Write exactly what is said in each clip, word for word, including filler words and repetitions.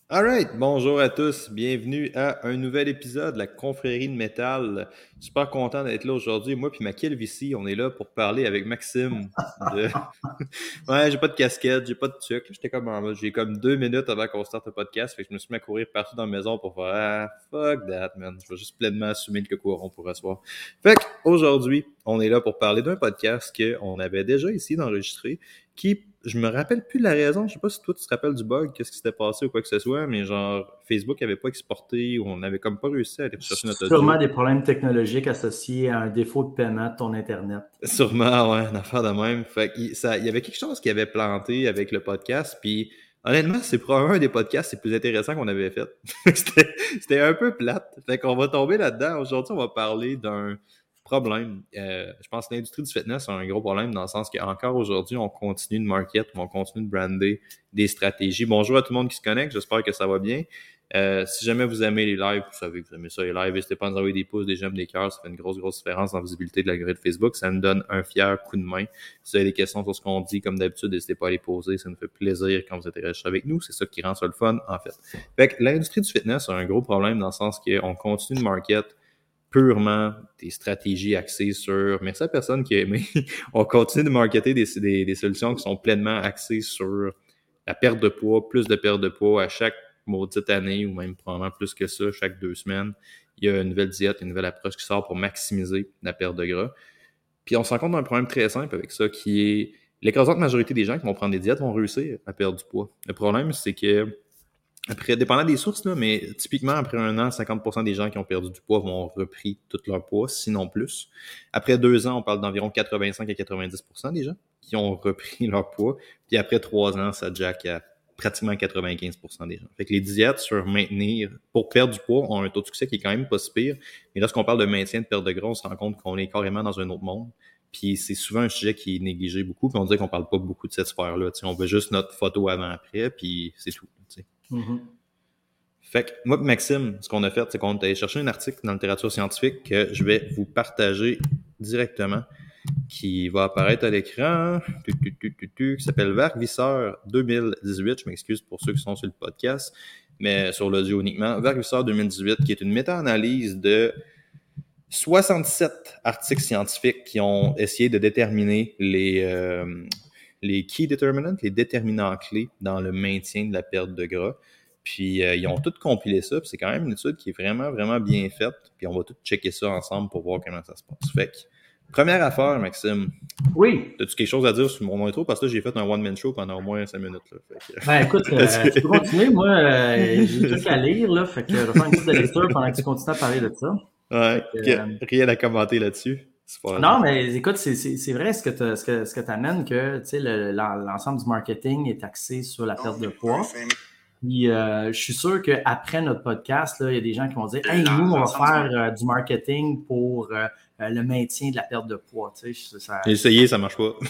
Alright, bonjour à tous, bienvenue à un nouvel épisode de la confrérie de métal. Super content d'être là aujourd'hui. Moi puis ma calvitie, on est là pour parler avec Maxime de... Ouais, j'ai pas de casquette, j'ai pas de truc. J'étais comme en mode, j'ai comme deux minutes avant qu'on starte le podcast, fait que je me suis mis à courir partout dans la maison pour faire ah, fuck that, man. Je vais juste pleinement assumer le courant pour asseoir. Fait qu'aujourd'hui, on est là pour parler d'un podcast qu'on avait déjà essayé d'enregistrer, qui, je me rappelle plus de la raison, je sais pas si toi tu te rappelles du bug, qu'est-ce qui s'était passé ou quoi que ce soit, mais genre, Facebook avait pas exporté ou on avait comme pas réussi à aller chercher notre Sûrement audio. des problèmes technologiques associés à un défaut de paiement de ton Internet. Sûrement, ouais, une affaire de même. Fait qu'il ça, il y avait quelque chose qui avait planté avec le podcast, puis honnêtement, c'est probablement un des podcasts les plus intéressants qu'on avait fait. c'était, c'était un peu plate. Fait qu'on va tomber là-dedans. Aujourd'hui, on va parler d'un problème. Euh, je pense que l'industrie du fitness a un gros problème dans le sens qu'encore aujourd'hui, on continue de market, on continue de brander des stratégies. Bonjour à tout le monde qui se connecte, j'espère que ça va bien. Euh, si jamais vous aimez les lives, vous savez que vous aimez ça les lives, n'hésitez pas à nous envoyer des pouces, des j'aime, des cœurs, ça fait une grosse, grosse différence dans la visibilité de la grille de Facebook, ça nous donne un fier coup de main. Si vous avez des questions sur ce qu'on dit, comme d'habitude, n'hésitez pas à les poser, ça nous fait plaisir quand vous interagissez avec nous, c'est ça qui rend ça le fun, en fait. Fait que l'industrie du fitness a un gros problème dans le sens qu'on continue de market purement des stratégies axées sur, merci à la personne qui a aimé, on continue de marketer des, des, des solutions qui sont pleinement axées sur la perte de poids, plus de perte de poids à chaque maudite année ou même probablement plus que ça, chaque deux semaines. Il y a une nouvelle diète, une nouvelle approche qui sort pour maximiser la perte de gras. Puis on se rend compte d'un problème très simple avec ça qui est l'écrasante majorité des gens qui vont prendre des diètes vont réussir à perdre du poids. Le problème, c'est que après, dépendant des sources, là, mais typiquement, après un an, cinquante pour cent des gens qui ont perdu du poids vont repris tout leur poids, sinon plus. Après deux ans, on parle d'environ quatre-vingt-cinq à quatre-vingt-dix pour cent des gens qui ont repris leur poids. Puis après trois ans, ça jack à pratiquement quatre-vingt-quinze pour cent des gens. Fait que les diètes sur maintenir, pour perdre du poids, ont un taux de succès qui est quand même pas si pire. Mais lorsqu'on parle de maintien de perte de gras, on se rend compte qu'on est carrément dans un autre monde. Puis c'est souvent un sujet qui est négligé beaucoup. Puis on dirait qu'on parle pas beaucoup de cette sphère-là. T'sais, on veut juste notre photo avant-après, puis c'est tout. T'sais. Mm-hmm. Fait que moi et Maxime, ce qu'on a fait, c'est qu'on est allé chercher un article dans la littérature scientifique que je vais vous partager directement, qui va apparaître à l'écran, tu, tu, tu, tu, tu, qui s'appelle Vargvisser deux mille dix-huit. Je m'excuse pour ceux qui sont sur le podcast, mais sur l'audio uniquement. Vargvisser deux mille dix-huit, qui est une méta-analyse de soixante-sept articles scientifiques qui ont essayé de déterminer les, euh, les key determinants, les déterminants clés dans le maintien de la perte de gras. Puis euh, ils ont tout compilé ça, puis c'est quand même une étude qui est vraiment, vraiment bien faite. Puis on va tout checker ça ensemble pour voir comment ça se passe. Fait que, première affaire, Maxime. Oui. As-tu quelque chose à dire sur mon intro? Parce que là, j'ai fait un one-man show pendant au moins cinq minutes. Là. Fait que... Ben écoute, euh, tu peux continuer. Moi, euh, j'ai des trucs à lire, là. Fait que je vais faire une petite de lecture pendant que tu continues à parler de ça. Ouais, Que, okay. euh... Rien à commenter là-dessus. Non, mais écoute, c'est, c'est, c'est vrai ce que tu ce que, ce que t'amènes, que tu sais, le, l'ensemble du marketing est axé sur la perte de poids. Puis euh, je suis sûr qu'après notre podcast, là, il y a des gens qui vont dire « Hey, nous, on va faire euh, du marketing pour euh, le maintien de la perte de poids. » Tu sais, ça... J'ai essayé, ça marche pas.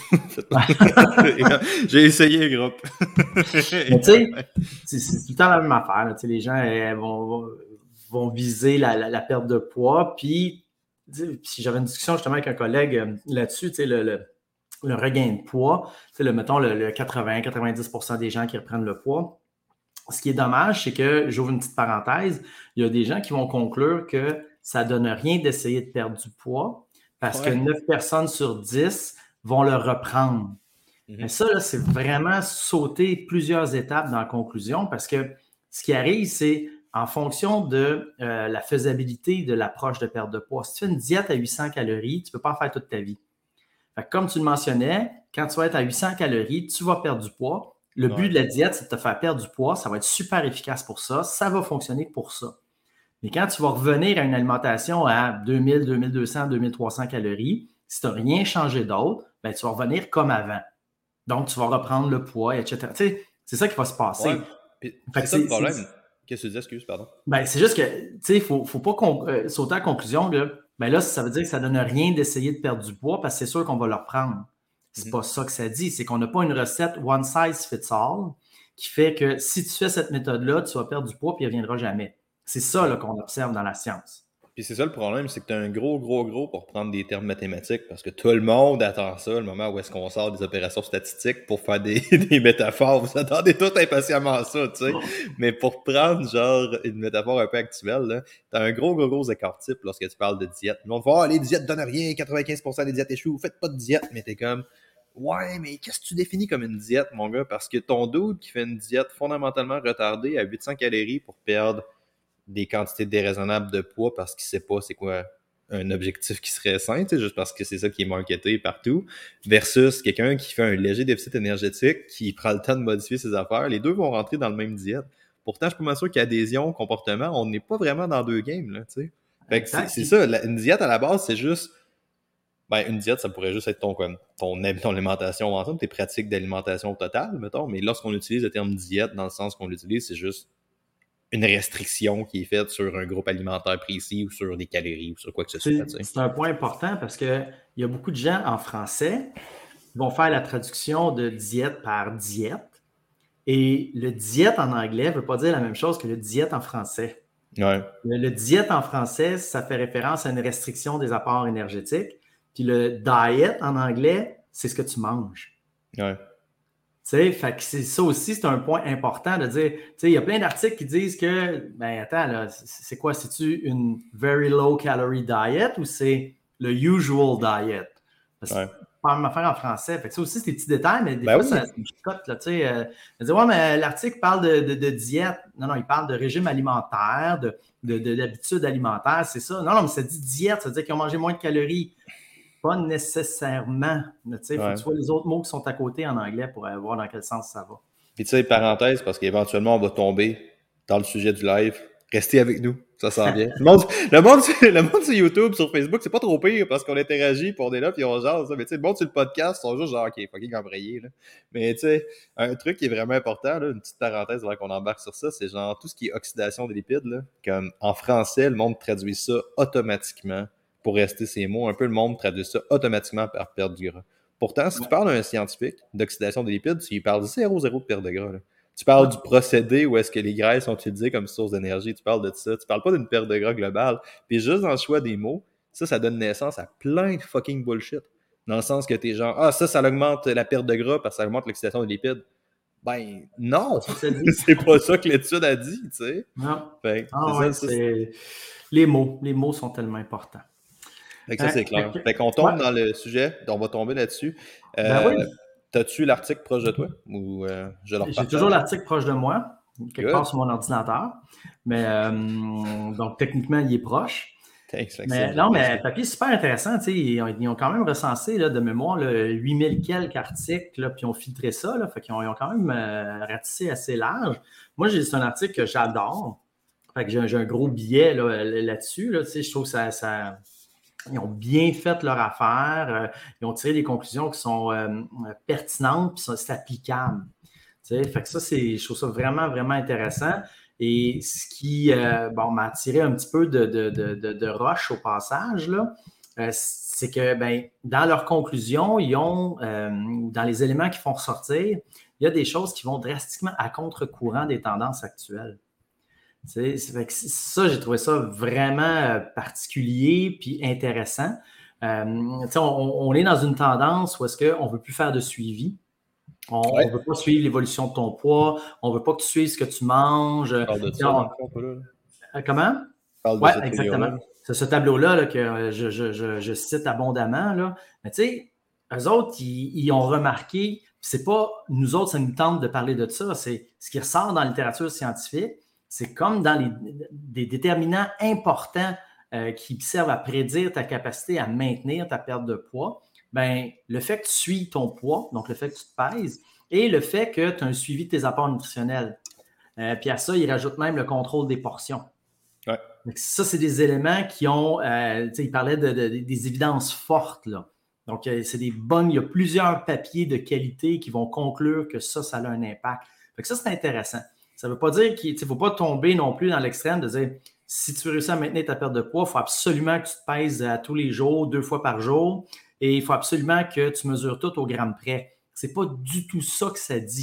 J'ai essayé, groupe. Mais tu sais, c'est, c'est tout le temps la même affaire. Là. Tu sais, les gens euh, vont, vont viser la, la, la perte de poids. Puis, si j'avais une discussion justement avec un collègue euh, là-dessus, tu sais, le, le, le regain de poids, tu sais, le, mettons le, le quatre-vingts à quatre-vingt-dix pour cent des gens qui reprennent le poids. Ce qui est dommage, c'est que, j'ouvre une petite parenthèse, il y a des gens qui vont conclure que ça ne donne rien d'essayer de perdre du poids parce ouais. que neuf personnes sur dix vont le reprendre. Mm-hmm. Mais ça, là, c'est vraiment sauter plusieurs étapes dans la conclusion parce que ce qui arrive, c'est en fonction de euh, la faisabilité de l'approche de perte de poids. Si tu fais une diète à huit cents calories, tu ne peux pas en faire toute ta vie. Fait que comme tu le mentionnais, quand tu vas être à huit cents calories, tu vas perdre du poids. Le but ouais. de la diète, c'est de te faire perdre du poids. Ça va être super efficace pour ça. Ça va fonctionner pour ça. Mais quand tu vas revenir à une alimentation à deux mille, deux mille deux cents, deux mille trois cents calories, si tu n'as rien changé d'autre, ben, tu vas revenir comme avant. Donc, tu vas reprendre le poids, et cetera. Tu sais, c'est ça qui va se passer. Ouais. C'est ça le problème. C'est... Qu'est-ce que tu dis? Excuse, pardon. Ben, c'est juste que, tu sais, il ne faut, faut pas con- euh, sauter à la conclusion. Là. Ben là, ça veut dire que ça ne donne rien d'essayer de perdre du poids parce que c'est sûr qu'on va le reprendre. C'est mm-hmm. pas ça que ça dit. C'est qu'on n'a pas une recette one size fits all qui fait que si tu fais cette méthode-là, tu vas perdre du poids et il ne reviendra jamais. C'est ça là, qu'on observe dans la science. Puis c'est ça le problème, c'est que tu as un gros, gros, gros pour prendre des termes mathématiques parce que tout le monde attend ça, le moment où est-ce qu'on sort des opérations statistiques pour faire des, des métaphores. Vous attendez tout impatiemment à ça, tu sais. Mais pour prendre genre une métaphore un peu actuelle, là, t'as un gros, gros, gros écart type lorsque tu parles de diète. Le monde va, ah, les diètes donnent rien, quatre-vingt-quinze pour cent des diètes échouent, faites pas de diète, mais t'es comme, ouais, mais qu'est-ce que tu définis comme une diète, mon gars? Parce que ton dude qui fait une diète fondamentalement retardée à huit cents calories pour perdre des quantités déraisonnables de poids parce qu'il sait pas c'est quoi un objectif qui serait sain, juste parce que c'est ça qui est marketé partout, versus quelqu'un qui fait un léger déficit énergétique, qui prend le temps de modifier ses affaires, les deux vont rentrer dans le même diète. Pourtant, je suis pas mal sûr qu'adhésion, comportement, on n'est pas vraiment dans deux games, là, tu sais. Fait que c'est, c'est ça, la, une diète à la base, c'est juste, ben, une diète, ça pourrait juste être ton, comme, ton, ton alimentation ensemble, tes pratiques d'alimentation totale, mettons, mais lorsqu'on utilise le terme diète, dans le sens qu'on l'utilise, c'est juste une restriction qui est faite sur un groupe alimentaire précis ou sur des calories ou sur quoi que ce soit. C'est, c'est un point important parce qu'il y a beaucoup de gens en français qui vont faire la traduction de diète par diète. Et le diète en anglais ne veut pas dire la même chose que le diète en français. Ouais. Le, le diète en français, ça fait référence à une restriction des apports énergétiques. Puis le diet en anglais, c'est ce que tu manges. Ouais. Tu sais, fait que c'est, ça aussi, c'est un point important de dire, tu sais, il y a plein d'articles qui disent que, ben attends, là, c'est quoi, c'est-tu une very low calorie diet ou c'est le usual diet? Parce que Ouais. c'est pas une affaire en français. Fait que ça aussi, c'est des petits détails, mais des Ben fois, oui. ça, ça me chicote, là, tu sais. Euh, je dis, ouais, mais l'article parle de, de, de diète. Non, non, il parle de régime alimentaire, de, de, de, d'habitude alimentaire, c'est ça. Non, non, mais ça dit diète, ça veut dire qu'ils ont mangé moins de calories. Pas nécessairement. Il faut ouais. que tu vois les autres mots qui sont à côté en anglais pour voir dans quel sens ça va. Puis tu sais, parenthèse, parce qu'éventuellement, on va tomber dans le sujet du live. Restez avec nous, ça s'en vient. le, monde, le, monde, le monde sur YouTube, sur Facebook, c'est pas trop pire parce qu'on interagit, puis on est là, puis on jase. Mais tu sais, le monde sur le podcast, ils sont juste genre, OK, fucking embrayé. Là. Mais tu sais, un truc qui est vraiment important, là, une petite parenthèse avant qu'on embarque sur ça, c'est genre tout ce qui est oxydation des lipides. Là, comme en français, le monde traduit ça automatiquement. Pour rester ces mots, un peu le monde traduit ça automatiquement par perte du gras. Pourtant, si tu parles à un scientifique d'oxydation des lipides, tu lui parles de zéro zéro de perte de gras. Là. Tu parles ouais. du procédé où est-ce que les graisses sont utilisées comme source d'énergie, tu parles de ça. Tu parles pas d'une perte de gras globale. Puis juste dans le choix des mots, ça, ça donne naissance à plein de fucking bullshit. Dans le sens que t'es genre, ah, ça, ça augmente la perte de gras parce que ça augmente l'oxydation des lipides. Ben, non! C'est pas ça que l'étude a dit, tu sais. Non. Fait, ah, c'est ouais, ça, c'est... Les mots. Les mots sont tellement importants. Fait que ça, c'est clair. Fait qu'on tombe ouais. dans le sujet, on va tomber là-dessus. Euh, ben oui. T'as-tu l'article proche de toi? Ou euh, je le J'ai toujours l'article proche de moi, quelque Good. part sur mon ordinateur. Mais euh, donc, techniquement, il est proche. Thanks, mais, non, mais le papier est super intéressant. Ils ont, ils ont quand même recensé là, de mémoire là, huit mille quelques articles, là, puis ils ont filtré ça. Là, fait qu'ils ont, ils ont quand même euh, ratissé assez large. Moi, j'ai, c'est un article que j'adore. Fait que j'ai, j'ai un gros billet là, là-dessus. Là, je trouve que ça... ça Ils ont bien fait leur affaire. Euh, ils ont tiré des conclusions qui sont euh, pertinentes et c'est applicable. T'sais, fait que ça, c'est, je trouve ça vraiment, vraiment intéressant. Et ce qui euh, bon, m'a attiré un petit peu de, de, de, de, de roche au passage, là, euh, c'est que ben, dans leurs conclusions, ils ont, euh, dans les éléments qui font ressortir, il y a des choses qui vont drastiquement à contre-courant des tendances actuelles. C'est, c'est, ça, j'ai trouvé ça vraiment particulier puis intéressant. Euh, on, on est dans une tendance où est-ce qu'on ne veut plus faire de suivi. On ne ouais. veut pas suivre l'évolution de ton poids. On ne veut pas que tu suives ce que tu manges. Parle de ça, on, on, là. Comment? Parle de oui, ce exactement. C'est ce tableau-là là, que je, je, je, je cite abondamment. Là. Mais tu sais, eux autres, ils, ils ont remarqué, c'est pas nous autres, ça nous tente de parler de ça, c'est ce qui ressort dans la littérature scientifique. C'est comme dans les, des déterminants importants euh, qui servent à prédire ta capacité à maintenir ta perte de poids. Ben, le fait que tu suis ton poids, donc le fait que tu te pèses, et le fait que tu as un suivi de tes apports nutritionnels. Euh, puis à ça, il rajoute même le contrôle des portions. Ouais. Donc ça, c'est des éléments qui ont, euh, tu sais, il parlait de, de, de, des évidences fortes, là. Donc, euh, c'est des bonnes, il y a plusieurs papiers de qualité qui vont conclure que ça, ça a un impact. Fait que ça, c'est intéressant. Ça ne veut pas dire qu'il ne faut pas tomber non plus dans l'extrême de dire si tu veux réussir à maintenir ta perte de poids, il faut absolument que tu te pèses à tous les jours, deux fois par jour, et il faut absolument que tu mesures tout au gramme près. Ce n'est pas du tout ça que ça dit.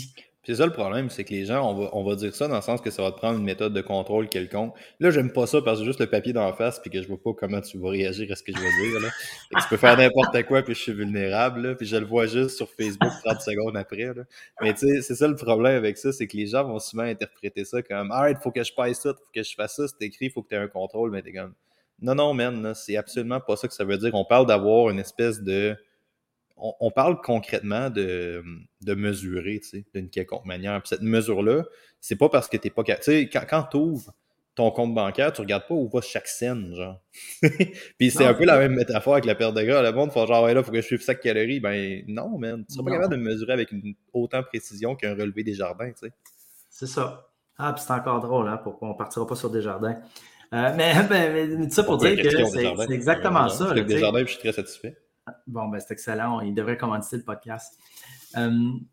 Puis c'est ça le problème, c'est que les gens, on va, on va dire ça dans le sens que ça va te prendre une méthode de contrôle quelconque. Là, j'aime pas ça parce que j'ai juste le papier d'en face puis que je vois pas comment tu vas réagir à ce que je vais dire. Là. Fait que tu peux faire n'importe quoi puis je suis vulnérable, là, puis je le vois juste sur Facebook trente secondes après. Là. Mais tu sais, c'est ça le problème avec ça, c'est que les gens vont souvent interpréter ça comme « Ah, il faut que je passe ça, faut que je fasse ça, c'est écrit, il faut que tu aies un contrôle. » Mais t'es comme « Non, non, man, là, c'est absolument pas ça que ça veut dire. » On parle d'avoir une espèce de... On, on parle concrètement de, de mesurer, tu sais, d'une quelconque manière. Puis cette mesure-là, c'est pas parce que t'es pas... Tu sais, quand, quand t'ouvres ton compte bancaire, tu regardes pas où va chaque scène, genre. Puis c'est Non, un peu la même métaphore avec la perte de gras. Le monde fait genre, ouais, là, faut que je suive chaque calorie. Ben non, man. Tu seras pas non. capable de mesurer avec une autant précision qu'un relevé des jardins, tu sais. C'est ça. Ah, puis c'est encore drôle, hein, pourquoi on ne partira pas sur Desjardins. Euh, mais, mais, mais ça pour Pas dire une que question, c'est Desjardins. c'est exactement ça. Je Là, suis tu sais. Desjardins, puis je suis très satisfait. Bon, ben c'est excellent. Il devrait commanditer le podcast. Euh,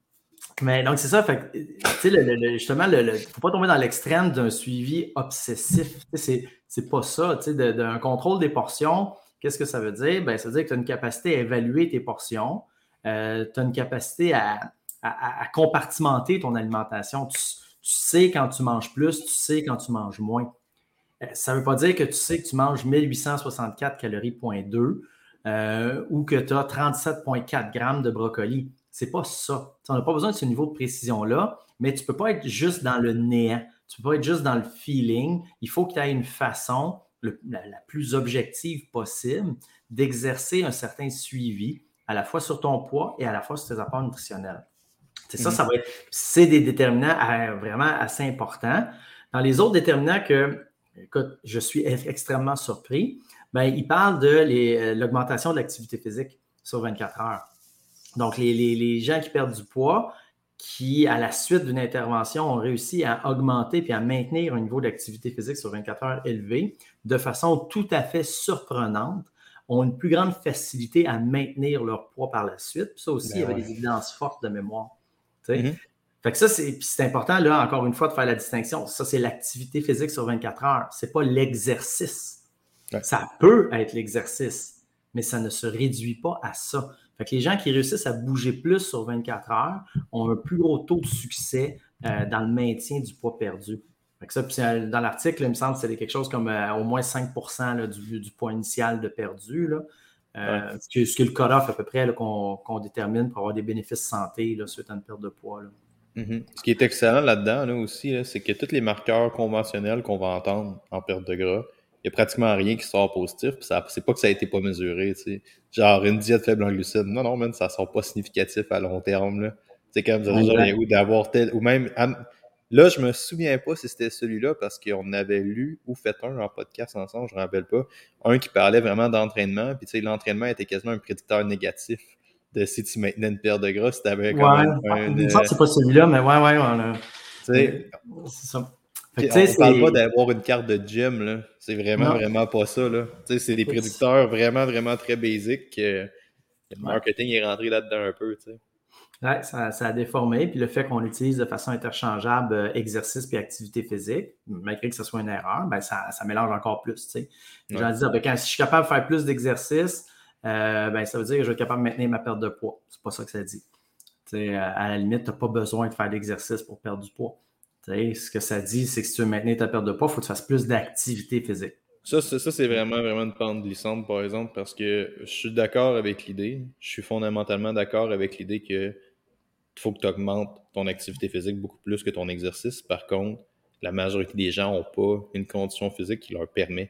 mais donc, c'est ça. Fait que, tu sais, le, le, justement, il ne faut pas tomber dans l'extrême d'un suivi obsessif. Tu sais, c'est pas ça. Tu sais, de- d'un contrôle des portions, qu'est-ce que ça veut dire? Ben, ça veut dire que tu as une capacité à évaluer tes portions. Euh, tu as une capacité à, à, à compartimenter ton alimentation. Tu, tu sais quand tu manges plus, tu sais quand tu manges moins. Euh, Ça ne veut pas dire que tu sais que tu manges mille huit cent soixante-quatre calories, point deux, euh, ou que tu as trente-sept virgule quatre grammes de brocoli. C'est pas ça. Tu on n'a pas besoin de ce niveau de précision-là, mais tu ne peux pas être juste dans le néant. Tu ne peux pas être juste dans le feeling. Il faut que tu aies une façon le- la, la plus objective possible d'exercer un certain suivi, à la fois sur ton poids et à la fois sur tes apports nutritionnels. C'est ça, Mhm. ça va être, c'est des déterminants euh, vraiment assez importants. Dans les autres déterminants que, écoute, je suis e- extrêmement surpris, ben, il parle de les- euh, l'augmentation de l'activité physique sur vingt-quatre heures. Donc, les, les- les gens qui perdent du poids, qui, à la suite d'une intervention, ont réussi à augmenter puis à maintenir un niveau d'activité physique sur vingt-quatre heures élevé de façon tout à fait surprenante, ont une plus grande facilité à maintenir leur poids par la suite. Puis ça aussi, il y Ben avait ouais. des évidences fortes de mémoire. Tu sais. Mhm. Fait que ça, c'est, puis c'est important, là, encore une fois, de faire la distinction. Ça, c'est l'activité physique sur vingt-quatre heures. C'est pas l'exercice. Ouais. Ça peut être l'exercice, mais ça ne se réduit pas à ça. Fait que les gens qui réussissent à bouger plus sur vingt-quatre heures ont un plus gros taux de succès euh, dans le maintien du poids perdu. Fait que ça, puis, euh, dans l'article, il me semble que c'est quelque chose comme euh, au moins cinq pour cent là, du, du poids initial de perdu. Là. Euh, Ouais. ce, qui, ce qui est le cut-off à peu près là, qu'on, qu'on détermine pour avoir des bénéfices santé là, suite à une perte de poids. Là. Mhm. Ce qui est excellent là-dedans là, aussi, là, c'est que tous les marqueurs conventionnels qu'on va entendre en perte de gras, il n'y a pratiquement rien qui sort positif. Puis ça, c'est pas que ça a été pas mesuré. Tu sais. Genre une diète faible en glucides. Non, non, man, ça sort pas significatif à long terme. Là. C'est comme ça, genre, Exact. ou d'avoir tel. Ou même. Là, je me souviens pas si c'était celui-là parce qu'on avait lu ou fait un en podcast ensemble, je ne me rappelle pas. Un qui parlait vraiment d'entraînement. Puis tu sais, l'entraînement était quasiment un prédicteur négatif de si tu maintenais une perte de gras, si tu avais comme Ouais, un, un, il me semble euh, que c'est pas celui-là, mais ouais, ouais, on a- tu mais sais, c'est ça. Fait puis que, tu sais, on parle pas c'est. d'avoir une carte de gym, là. C'est vraiment, Non, vraiment pas ça, là. Tu sais, c'est des écoute, prédicteurs vraiment, vraiment très basiques que le ouais. marketing est rentré là-dedans un peu, tu sais. Ouais, ça, ça a déformé. Puis le fait qu'on utilise de façon interchangeable euh, exercice puis activité physique, malgré que ce soit une erreur, ben ça, ça mélange encore plus. Tu sais. Les Ouais. gens disent, ah, ben, quand, si je suis capable de faire plus d'exercice, euh, ben, ça veut dire que je vais être capable de maintenir ma perte de poids. C'est pas ça que ça dit. Tu sais, à la limite, tu n'as pas besoin de faire d'exercice pour perdre du poids. Tu sais, ce que ça dit, c'est que si tu veux maintenir ta perte de poids, il faut que tu fasses plus d'activité physique. Ça, c'est, ça, c'est vraiment, vraiment une pente glissante, par exemple, parce que je suis d'accord avec l'idée. Je suis fondamentalement d'accord avec l'idée que il faut que tu augmentes ton activité physique beaucoup plus que ton exercice. Par contre, la majorité des gens n'ont pas une condition physique qui leur permet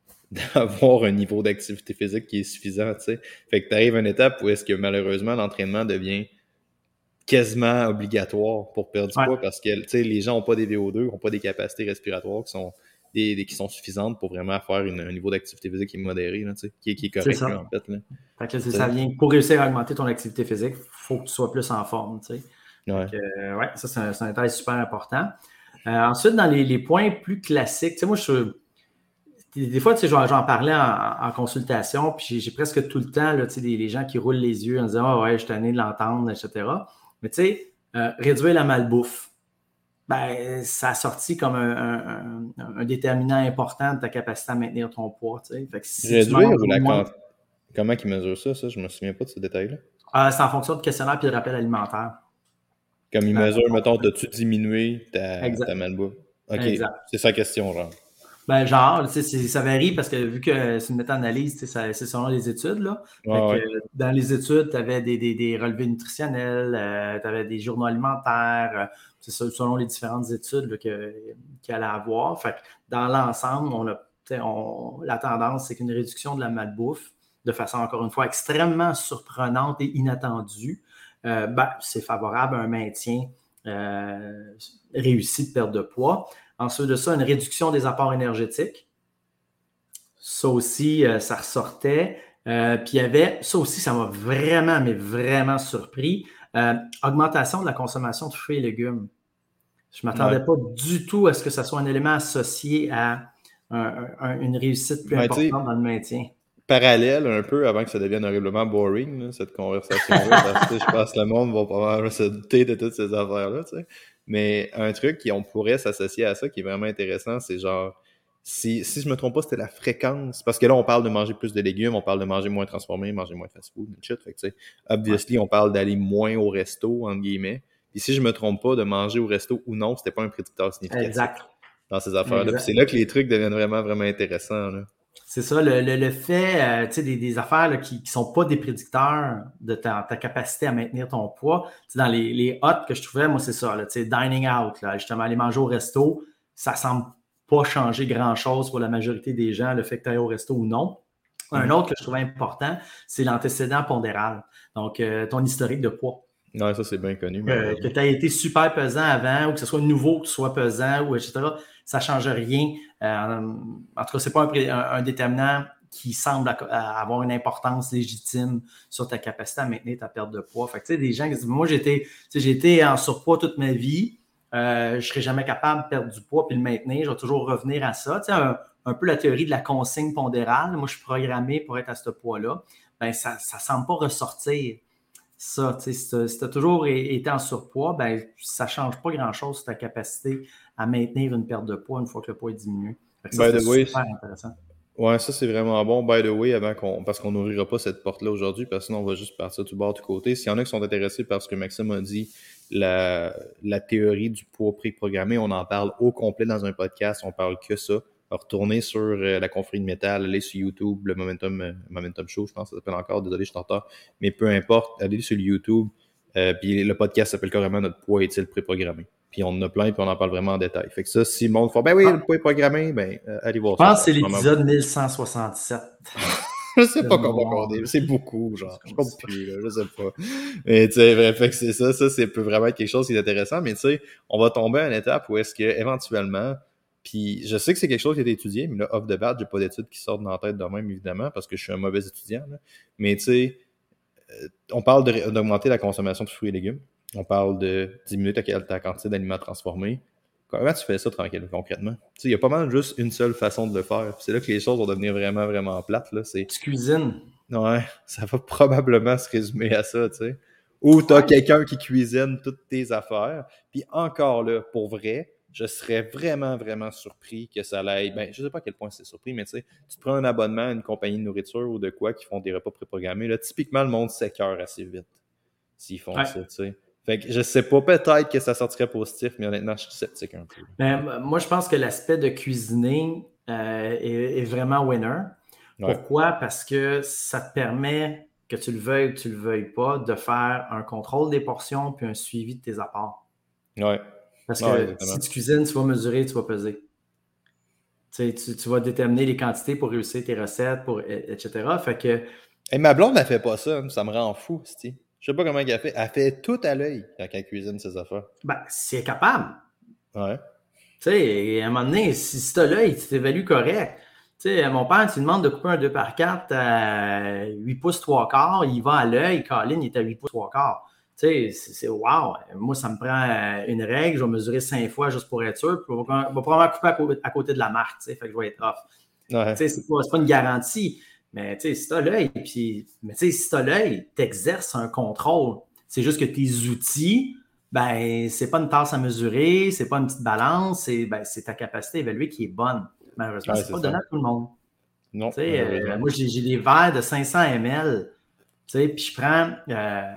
d'avoir un niveau d'activité physique qui est suffisant, tu sais. Fait que tu arrives à une étape où est-ce que malheureusement l'entraînement devient quasiment obligatoire pour perdre du Ouais, poids parce que tu sais, les gens n'ont pas des V O deux, n'ont pas des capacités respiratoires qui sont des, des- qui sont suffisantes pour vraiment faire une- un niveau d'activité physique qui est modéré, là, tu sais, qui, est- qui est c'est correct là, ça. en fait. Là. Fait que là, c'est- Tu ça sais. vient, pour réussir à augmenter ton activité physique, il faut que tu sois plus en forme. Tu sais. Fait Ouais. que, euh, ouais, ça, c'est un, c'est un détail super important. Euh, ensuite, dans les, les points plus classiques, tu sais, moi, je, des, des fois, tu sais, j'en, j'en parlais en, en consultation, puis j'ai, j'ai presque tout le temps, là, tu sais, des, les gens qui roulent les yeux en disant, ah ouais, je suis tanné de l'entendre, et cetera. Mais tu sais, euh, réduire la malbouffe, ben, ça a sorti comme un, un- un- un déterminant important de ta capacité à maintenir ton poids, tu sais. Fait que si tu Réduire manges ou la moins, quantité? Comment ils mesurent ça, ça? Je me souviens pas de ce détail-là. euh, c'est en fonction de questionnaire et de rappel alimentaire. Comme il mesure, mettons, as-tu diminué ta, ta malbouffe? OK, exact. C'est sa question, genre. Ben, genre, tu sais, ça varie parce que vu que c'est une méta-analyse, tu sais, c'est selon les études, là. Ouais, fait ouais. que, dans les études, tu avais des, des, des relevés nutritionnels, euh, tu avais des journaux alimentaires, euh, c'est ça, selon les différentes études là, que, qu'il allait avoir. Fait que dans l'ensemble, on a, on, la tendance, c'est qu'une réduction de la malbouffe, de façon, encore une fois, extrêmement surprenante et inattendue, euh, ben, c'est favorable à un maintien euh, réussi de perte de poids. Ensuite de ça, une réduction des apports énergétiques. Ça aussi, euh, ça ressortait. Euh, puis il y avait, ça aussi, ça m'a vraiment, mais vraiment surpris, euh, augmentation de la consommation de fruits et légumes. Je ne m'attendais Ouais. pas du tout à ce que ça soit un élément associé à un, un, une réussite plus Ben, importante dans le maintien. Parallèle un peu avant que ça devienne horriblement boring, là, cette conversation-là, parce que je pense que le monde va probablement se douter de toutes ces affaires-là, tu sais. Mais un truc qu'on pourrait s'associer à ça qui est vraiment intéressant, c'est genre, si, si je me trompe pas, c'était la fréquence. Parce que là, on parle de manger plus de légumes, on parle de manger moins transformé, manger moins de fast-food, shit. Fait que, tu sais, obviously, ouais. on parle d'aller moins au resto, entre guillemets. Puis si je me trompe pas, de manger au resto ou non, c'était pas un prédicteur significatif exact. dans ces affaires-là. Puis c'est là que les trucs deviennent vraiment, vraiment intéressants, là. C'est ça, le, le, le fait, euh, tu sais, des, des affaires là, qui ne sont pas des prédicteurs de ta, ta capacité à maintenir ton poids. Tu sais, dans les, les hots que je trouvais, moi, c'est ça, là, tu sais, dining out, là, justement, aller manger au resto, ça semble pas changer grand-chose pour la majorité des gens, le fait que tu ailles au resto ou non. Un autre que je trouvais important, c'est l'antécédent pondéral. Donc, euh, ton historique de poids. Ouais, ça, c'est bien connu. Euh, que tu as été super pesant avant ou que ce soit nouveau que tu sois pesant ou et cetera, ça ne change rien. Euh, en tout cas, ce n'est pas un, un, un déterminant qui semble avoir une importance légitime sur ta capacité à maintenir ta perte de poids. Fait que, tu sais, des gens qui disent, moi, j'étais, j'ai été en surpoids toute ma vie, euh, je ne serai jamais capable de perdre du poids puis le maintenir, je vais toujours revenir à ça. Tu sais, un, un peu la théorie de la consigne pondérale. Moi, je suis programmé pour être à ce poids-là. Ben, ça ne semble pas ressortir. Ça, tu sais, si tu as toujours été en surpoids, ben, ça ne change pas grand-chose sur ta capacité à maintenir une perte de poids une fois que le poids est diminué. Ça, c'est super intéressant. Ouais, ça, c'est vraiment bon. By the way, avant qu'on, parce qu'on n'ouvrira pas cette porte-là aujourd'hui, parce que sinon, on va juste partir du bord du côté. S'il y en a qui sont intéressés par ce que Maxime a dit, la, la théorie du poids préprogrammé, on en parle au complet dans un podcast. On parle que ça. Retournez sur euh, la confrérie de métal, allez sur YouTube, le Momentum, euh, Momentum Show, je pense que ça s'appelle encore, désolé, je suis en retard, mais peu importe, allez sur YouTube, euh, puis le podcast s'appelle carrément Notre poids est-il préprogrammé? Puis on en a plein, puis on en parle vraiment en détail. Fait que ça, si le monde fait, ben oui, ah. le poids est programmé, ben euh, allez voir ça. Je pense ça, que c'est l'épisode mille cent soixante-sept. Je sais pas comment on est, c'est beaucoup, genre, je compte plus, là, je sais pas. Mais tu sais, bref, fait que c'est ça, ça, c'est peut vraiment être quelque chose qui est intéressant, mais tu sais, on va tomber à une étape où est-ce que, éventuellement, puis je sais que c'est quelque chose qui a été étudié, mais là, off the bat, j'ai pas d'études qui sortent dans la tête de même, évidemment, parce que je suis un mauvais étudiant, là. Mais tu sais, euh, on parle de, d'augmenter la consommation de fruits et légumes, on parle de diminuer ta, ta quantité d'aliments transformés. Comment tu fais ça tranquille, concrètement? Tu sais, il y a pas mal juste une seule façon de le faire. C'est là que les choses vont devenir vraiment, vraiment plates, là. C'est... Tu cuisines. Ouais, ça va probablement se résumer à ça, tu sais. Ou t'as ouais. quelqu'un qui cuisine toutes tes affaires. Puis encore là, pour vrai, je serais vraiment, vraiment surpris que ça l'aille. Ben, je sais pas à quel point c'est surpris, mais tu sais, tu te prends un abonnement à une compagnie de nourriture ou de quoi qui font des repas préprogrammés. Là, typiquement, le monde s'écœure assez vite s'ils font ouais. ça, tu sais. Fait que je sais pas, peut-être que ça sortirait positif, mais honnêtement, je suis sceptique un peu. Ben, moi, je pense que l'aspect de cuisiner euh, est, est vraiment winner. Ouais. Pourquoi? Parce que ça te permet, que tu le veuilles ou que tu le veuilles pas, de faire un contrôle des portions puis un suivi de tes apports. Ouais. Parce que ouais, si tu cuisines, tu vas mesurer, tu vas peser. Tu, tu, tu vas déterminer les quantités pour réussir tes recettes, pour, et cetera. Fait que... Et ma blonde, elle fait pas ça. Ça me rend fou, c'ti. Je sais pas comment elle fait. Elle fait tout à l'œil quand elle cuisine ses affaires. Ben, si elle est capable. Ouais. Tu sais, à un moment donné, si, si tu as l'œil, tu t'évalues correct. Tu sais, mon père, tu lui demandes de couper un deux par quatre à huit pouces trois quarts, il va à l'œil, Colin, il est à huit pouces trois quarts. Tu sais, c'est, c'est wow. Moi, ça me prend une règle, je vais mesurer cinq fois juste pour être sûr, puis je vais probablement couper à côté, à côté de la marque, tu sais, fait que je vais être off. Ouais. Tu sais, c'est pas, c'est pas une garantie. Mais tu sais, si tu as l'œil, puis, mais tu sais, si tu as l'œil, tu exerces un contrôle. C'est juste que tes outils, ben, c'est pas une tasse à mesurer, c'est pas une petite balance, c'est, ben, c'est ta capacité à évaluer qui est bonne. Malheureusement, ouais, c'est, c'est pas ça. Donné à tout le monde. Non. Tu sais, euh, moi, j'ai, j'ai des verres de cinq cents millilitres, tu sais, puis je prends euh,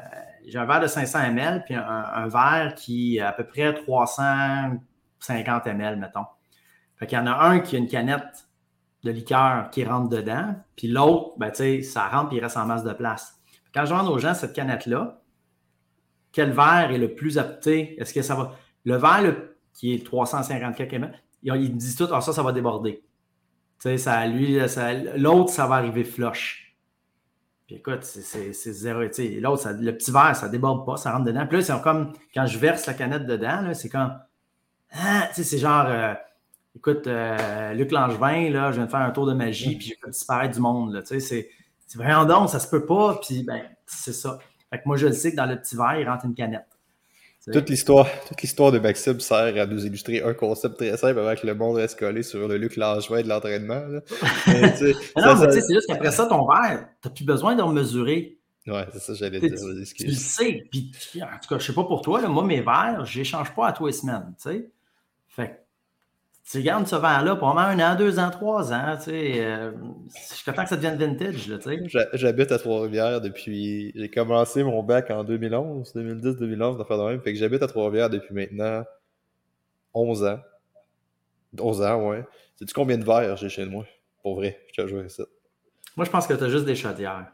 j'ai un verre de cinq cents millilitres puis un, un verre qui a à peu près trois cent cinquante millilitres, mettons. Fait qu'il y en a un qui a une canette de liqueur qui rentre dedans, puis l'autre, ben, tu sais, ça rentre et il reste en masse de place. Quand je demande aux gens cette canette-là, quel verre est le plus apté? Est-ce que ça va. Le verre le, qui est trois cent cinquante millilitres, il me dit tout, ah, ça, ça va déborder. Tu sais, ça, lui, ça, l'autre, ça va arriver flush. Puis écoute, c'est, c'est, c'est zéro. Tu sais, l'autre, ça, le petit verre, ça déborde pas, ça rentre dedans. Puis là, c'est comme quand je verse la canette dedans, là, c'est comme. Ah, tu sais, c'est genre. Euh, écoute, euh, Luc Langevin, là, je viens de faire un tour de magie, puis j'ai fait disparaître du monde. Là, tu sais, c'est, c'est vraiment donc, ça se peut pas. Puis, ben, c'est ça. Fait que moi, je le sais que dans le petit verre, il rentre une canette. Toute l'histoire, toute l'histoire de Maxime sert à nous illustrer un concept très simple avant que le monde reste collé sur le Luc Langevin de l'entraînement. Là. Mais, non, ça, mais ça... tu sais, c'est juste qu'après ça, ton verre, tu n'as plus besoin de le mesurer. Ouais, c'est ça que j'allais tu, dire. Tu, tu le sais. Puis, en tout cas, je sais pas pour toi, là, moi, mes verres, je les change pas à tous les semaines. Tu sais. Fait que tu gardes ce verre-là pour au moins un an, deux ans, trois ans. Tu sais, euh, je suis content que ça devienne vintage. Là, tu sais. J'habite à Trois-Rivières depuis. J'ai commencé mon bac en deux mille onze, deux mille dix, deux mille onze, d'affaire de même. Fait que j'habite à Trois-Rivières depuis maintenant onze ans. onze ans, ouais. Sais-tu combien de verres j'ai chez moi? Pour vrai, je te jure ça. Moi, je pense que tu as juste des chaudières.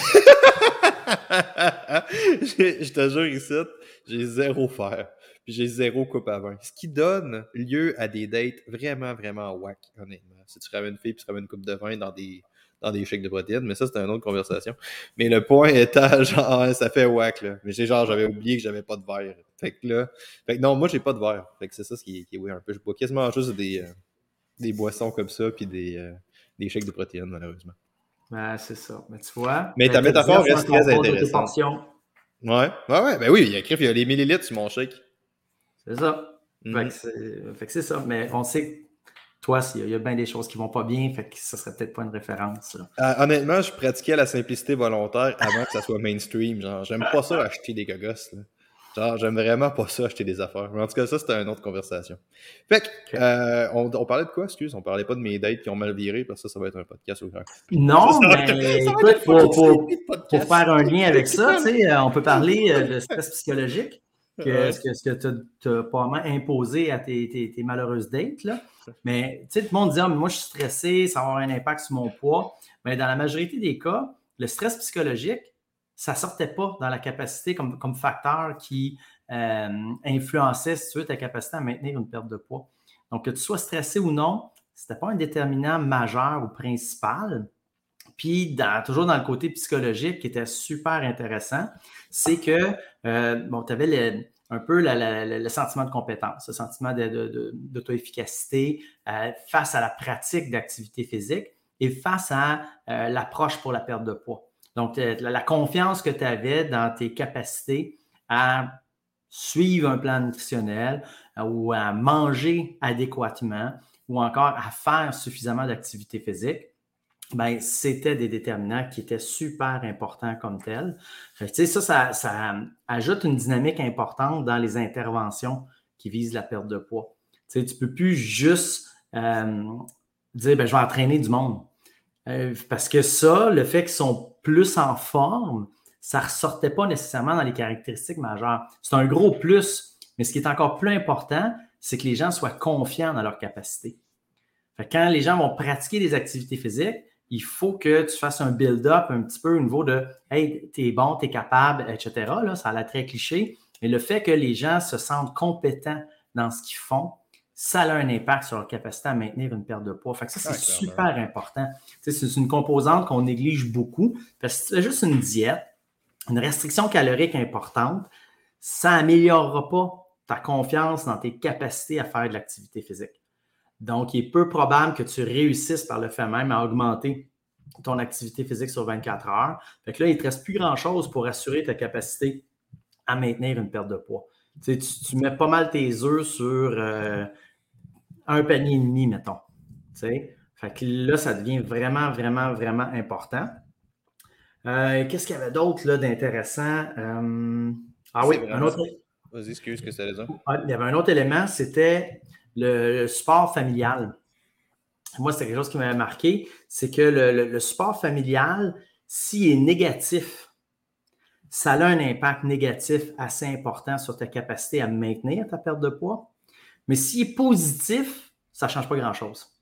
Je te jure ici, j'ai zéro fer. Puis j'ai zéro coupe à vin. Ce qui donne lieu à des dates vraiment, vraiment whack, honnêtement. Si tu ramènes une fille puis tu ramènes une coupe de vin dans des, dans des shakes de protéines, mais ça, c'est une autre conversation. Mais le point étant, genre, ça fait whack, là. Mais j'ai genre, j'avais oublié que j'avais pas de verre. Fait que là, fait que non, moi, j'ai pas de verre. Fait que c'est ça ce qui est, qui est weird un peu. Je bois quasiment juste des, euh, des boissons comme ça puis des, euh, des shakes de protéines, malheureusement. Ben, c'est ça. Mais tu vois. Mais ta métaphore reste très intéressante. Ouais, ouais, ouais. Ben oui, il y a, il y a les millilitres sur mon shake. C'est ça. Mm-hmm. Fait, que c'est, fait que c'est ça. Mais on sait que toi, il y, a, il y a bien des choses qui vont pas bien, fait que ça serait peut-être pas une référence. Euh, honnêtement, je pratiquais la simplicité volontaire avant que ça soit mainstream. Genre, j'aime pas ça acheter des gogos. Là. Genre, j'aime vraiment pas ça acheter des affaires. Mais en tout cas, ça, c'était une autre conversation. Fait que, okay. euh, on, on parlait de quoi, excuse? On parlait pas de mes dates qui ont mal viré, parce que ça, ça va être un podcast au grand. Non, ça, ça mais écoute, pour, pour, pour faire un lien avec ça, tu sais, on peut parler de stress psychologique. Que, ouais. Ce que, ce que tu as probablement imposé à tes, tes, tes malheureuses dates. Là. Mais tu sais, tout le monde dit ah, mais moi, je suis stressé, ça va avoir un impact sur mon poids. Mais dans la majorité des cas, le stress psychologique, ça ne sortait pas dans la capacité comme, comme facteur qui euh, influençait, si tu veux, ta capacité à maintenir une perte de poids. Donc, que tu sois stressé ou non, ce n'était pas un déterminant majeur ou principal. Puis, dans, toujours dans le côté psychologique qui était super intéressant, c'est que euh, bon, tu avais le, un peu la, la, la, le sentiment de compétence, le sentiment de, de, de, d'auto-efficacité euh, face à la pratique d'activité physique et face à euh, l'approche pour la perte de poids. Donc, la, la confiance que tu avais dans tes capacités à suivre un plan nutritionnel euh, ou à manger adéquatement ou encore à faire suffisamment d'activité physique. Ben, c'était des déterminants qui étaient super importants comme tels. Fait que, tu sais, ça, ça, ça ajoute une dynamique importante dans les interventions qui visent la perte de poids. Tu sais, tu ne peux plus juste euh, dire, ben, je vais entraîner du monde. Euh, parce que ça, le fait qu'ils sont plus en forme, ça ne ressortait pas nécessairement dans les caractéristiques majeures. C'est un gros plus, mais ce qui est encore plus important, c'est que les gens soient confiants dans leurs capacités. Fait que quand les gens vont pratiquer des activités physiques, il faut que tu fasses un build-up un petit peu au niveau de « Hey, t'es bon, t'es capable, et cetera » Là, ça a l'air très cliché. Mais le fait que les gens se sentent compétents dans ce qu'ils font, ça a un impact sur leur capacité à maintenir une perte de poids. Fait que ça, c'est ah, super important. Tu sais, c'est une composante qu'on néglige beaucoup. Parce que si tu fais juste une diète, une restriction calorique importante, ça n'améliorera pas ta confiance dans tes capacités à faire de l'activité physique. Donc, il est peu probable que tu réussisses par le fait même à augmenter ton activité physique sur vingt-quatre heures. Fait que là, il ne te reste plus grand-chose pour assurer ta capacité à maintenir une perte de poids. Tu sais, tu, tu mets pas mal tes œufs sur euh, un panier et demi, mettons. Tu sais? Fait que là, ça devient vraiment, vraiment, vraiment important. Euh, qu'est-ce qu'il y avait d'autre là, d'intéressant? Euh... Ah oui, un autre... Vas-y, excuse, que ça allait dire. Il y avait un autre élément, c'était le, le support familial. Moi, c'est quelque chose qui m'avait marqué, c'est que le, le, le support familial, s'il est négatif, ça a un impact négatif assez important sur ta capacité à maintenir ta perte de poids. Mais s'il est positif, ça ne change pas grand-chose.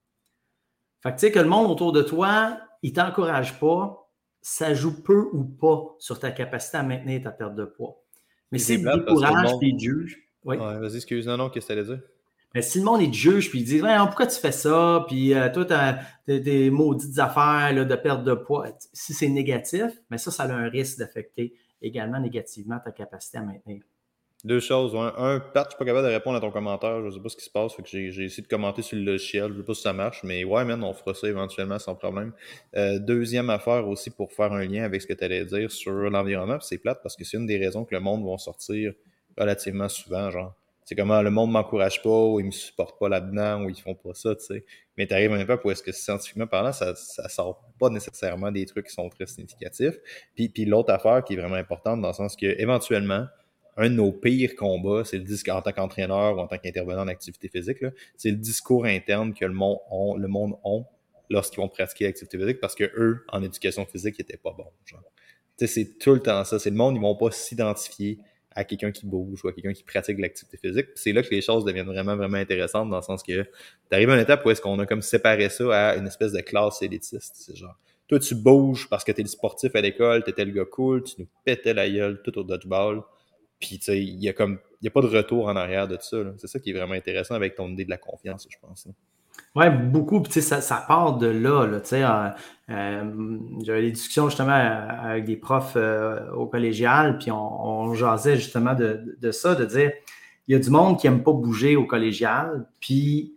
Fait que tu sais que le monde autour de toi, il ne t'encourage pas, ça joue peu ou pas sur ta capacité à maintenir ta perte de poids. Mais C'est s'il te plate parce que le décourage monde... puis il te juge, oui. Ouais, vas-y, excuse, non, non, qu'est-ce que tu allais dire? Mais si le monde il te juge puis il dit ouais, pourquoi tu fais ça, puis euh, toi, tu as des maudites affaires là, de perte de poids, si c'est négatif, mais ça, ça a un risque d'affecter également négativement ta capacité à maintenir. Deux choses. Un, un Pat, je suis pas capable de répondre à ton commentaire. Je sais pas ce qui se passe. Fait que j'ai, j'ai essayé de commenter sur le logiciel. Je sais pas si ça marche, mais ouais, man, on fera ça éventuellement sans problème. Euh, deuxième affaire aussi pour faire un lien avec ce que tu allais dire sur l'environnement. Puis c'est plate parce que c'est une des raisons que le monde va sortir relativement souvent. Genre, c'est comment le monde m'encourage pas ou ils me supportent pas là-dedans ou ils font pas ça, tu sais. Mais t'arrives à un peu où est-ce que scientifiquement parlant, ça, ça sort pas nécessairement des trucs qui sont très significatifs. Puis, puis l'autre affaire qui est vraiment importante dans le sens que éventuellement, un de nos pires combats, c'est le discours en tant qu'entraîneur ou en tant qu'intervenant en activité physique, là, c'est le discours interne que le monde ont, le monde ont lorsqu'ils vont pratiquer l'activité physique parce que eux, en éducation physique, ils étaient pas bons. Genre. Tu sais, c'est tout le temps ça. C'est le monde, ils vont pas s'identifier à quelqu'un qui bouge ou à quelqu'un qui pratique l'activité physique. Puis c'est là que les choses deviennent vraiment, vraiment intéressantes dans le sens que tu arrives à une étape où est-ce qu'on a comme séparé ça à une espèce de classe élitiste. C'est genre, toi, tu bouges parce que t'es le sportif à l'école, t'étais le gars cool, tu nous pétais la gueule tout au dodgeball. Puis, tu sais, il y a comme, il y a pas de retour en arrière de ça. Là. C'est ça qui est vraiment intéressant avec ton idée de la confiance, je pense. Là. Oui, beaucoup. Puis, tu sais, ça, ça part de là. là tu sais, euh, euh, j'avais des discussions justement avec des profs euh, au collégial, puis on, on jasait justement de, de ça, de dire il y a du monde qui n'aime pas bouger au collégial, puis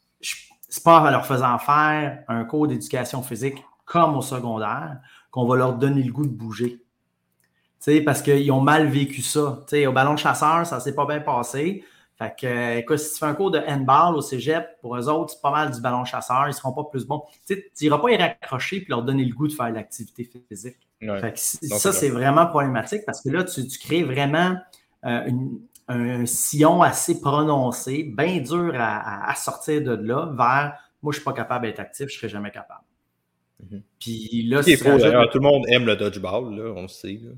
c'est pas en leur faisant faire un cours d'éducation physique comme au secondaire qu'on va leur donner le goût de bouger. T'sais, parce qu'ils ont mal vécu ça. T'sais, au ballon de chasseur, ça s'est pas bien passé. Fait que, euh, écoute, si tu fais un cours de handball au cégep, pour eux autres, c'est pas mal du ballon de chasseur, ils seront pas plus bons. Tu n'iras pas y raccrocher et leur donner le goût de faire l'activité physique. Ouais. Fait que ça, c'est vraiment problématique parce que là, tu, tu crées vraiment euh, une, un sillon assez prononcé, bien dur à, à, à sortir de là vers moi, je suis pas capable d'être actif, je serai jamais capable. Mm-hmm. Puis là, c'est faux, d'ailleurs, tout le monde aime le dodgeball, là, on le sait. Là.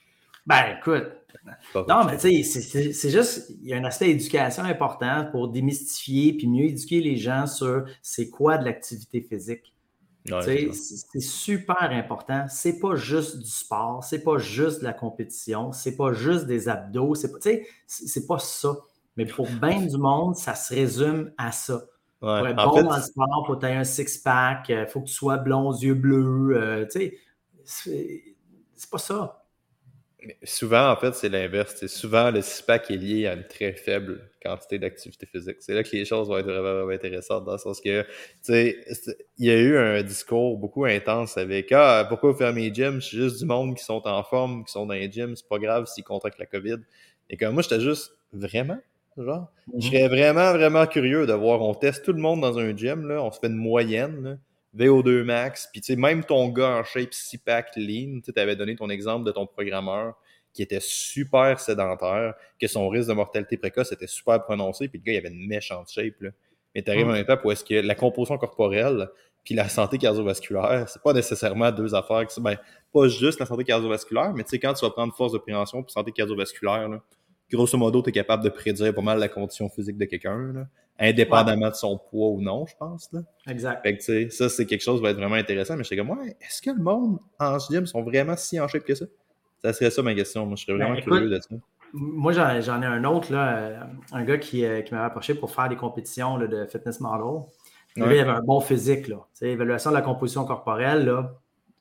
Ben, écoute, non, mais tu sais, c'est juste, il y a un aspect d'éducation important pour démystifier puis mieux éduquer les gens sur c'est quoi de l'activité physique. Ouais, c'est super important. C'est pas juste du sport, c'est pas juste de la compétition, c'est pas juste des abdos, c'est pas, c'est pas ça. Mais pour bien du monde, ça se résume à ça. Ouais, pour être bon fait, dans le sport, il faut que tu aies un six-pack, il faut que tu sois blond, yeux bleus, euh, tu sais, c'est pas ça. Mais souvent, en fait, c'est l'inverse. C'est souvent, le six-pack est lié à une très faible quantité d'activité physique. C'est là que les choses vont être vraiment, vraiment intéressantes, dans le sens que, tu sais, il y a eu un discours beaucoup intense avec « Ah, pourquoi vous fermez les gyms? C'est juste du monde qui sont en forme, qui sont dans les gyms, c'est pas grave s'ils contractent la COVID. » Et comme moi, j'étais juste « Vraiment? » Genre, mm-hmm. Je serais vraiment, vraiment curieux de voir, on teste tout le monde dans un gym, là, on se fait une moyenne, là. V O deux max, puis tu sais, même ton gars en shape six-pack lean, tu avais donné ton exemple de ton programmeur qui était super sédentaire, que son risque de mortalité précoce était super prononcé, puis le gars, il avait une méchante shape, là. Mais t'arrives à un étape où est-ce que la composition corporelle puis la santé cardiovasculaire, c'est pas nécessairement deux affaires, qui, ben, pas juste la santé cardiovasculaire, mais tu sais, quand tu vas prendre force de préhension puis santé cardiovasculaire, là, grosso modo, tu es capable de prédire pas mal la condition physique de quelqu'un, là, indépendamment ouais. de son poids ou non, je pense. Là. Exact. Fait que, tu sais, ça, c'est quelque chose qui va être vraiment intéressant. Mais j'étais comme, ouais, est-ce que le monde en gym sont vraiment si en shape que ça? Ça serait ça ma question. Moi, je serais vraiment ben, curieux écoute, de ça. Moi, j'en, j'en ai un autre, là, un gars qui, euh, qui m'avait approché pour faire des compétitions là, de fitness model. Ouais. Lui, il avait un bon physique. Là. Évaluation de la composition corporelle, là,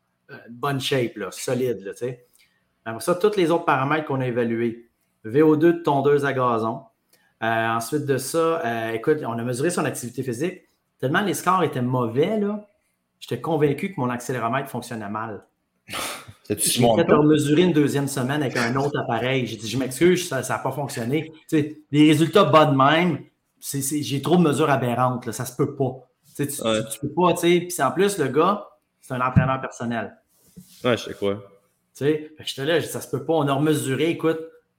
bonne shape, là, solide. Là, après ça, tous les autres paramètres qu'on a évalués. V O deux de tondeuse à gazon. Euh, ensuite de ça, euh, écoute, on a mesuré son activité physique. Tellement les scores étaient mauvais, là, j'étais convaincu que mon accéléromètre fonctionnait mal. J'ai fait leur mesurer une deuxième semaine avec un autre appareil. J'ai dit, je m'excuse, ça n'a pas fonctionné. Tu sais, les résultats bas de même, c'est, c'est, j'ai trop de mesures aberrantes, là, ça se peut pas. Tu, sais, tu, ouais. tu, tu peux pas, tu sais. Puis en plus, le gars, c'est un entraîneur personnel. Ouais, je sais quoi. Tu sais, j'étais là, ça se peut pas. On a remesuré, écoute,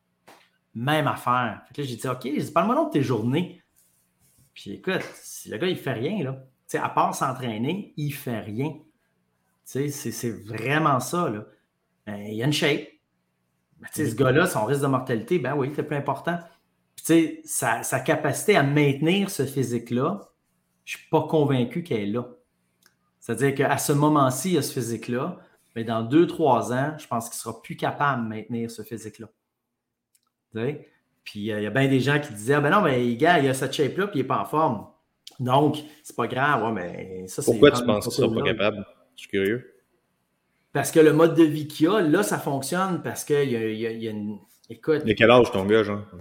même affaire. Fait que là, j'ai dit, OK, j'ai dit, parle-moi donc de tes journées. Puis écoute, si le gars, il fait rien, là. Tu sais, à part s'entraîner, il fait rien. Tu sais, c'est, c'est vraiment ça, là. Euh, il y a une shape. Mais tu sais, ce gars-là, son risque de mortalité, ben oui, c'est plus important. Puis tu sais, sa, sa capacité à maintenir ce physique-là, je ne suis pas convaincu qu'elle est là. C'est-à-dire qu'à ce moment-ci, il y a ce physique-là, mais dans deux, trois ans, je pense qu'il ne sera plus capable de maintenir ce physique-là. Tu sais? Puis euh, il y a bien des gens qui disaient, ah, ben non, mais gars, il a cette shape-là, puis il n'est pas en forme. Donc, c'est pas grave. Ouais, mais ça, c'est Pourquoi tu penses qu'il ne sera pas capable? Je suis curieux. Parce que le mode de vie qu'il a, là, ça fonctionne parce qu'il y a, il y a, il y a une... Écoute... Il a quel âge ton gars, genre?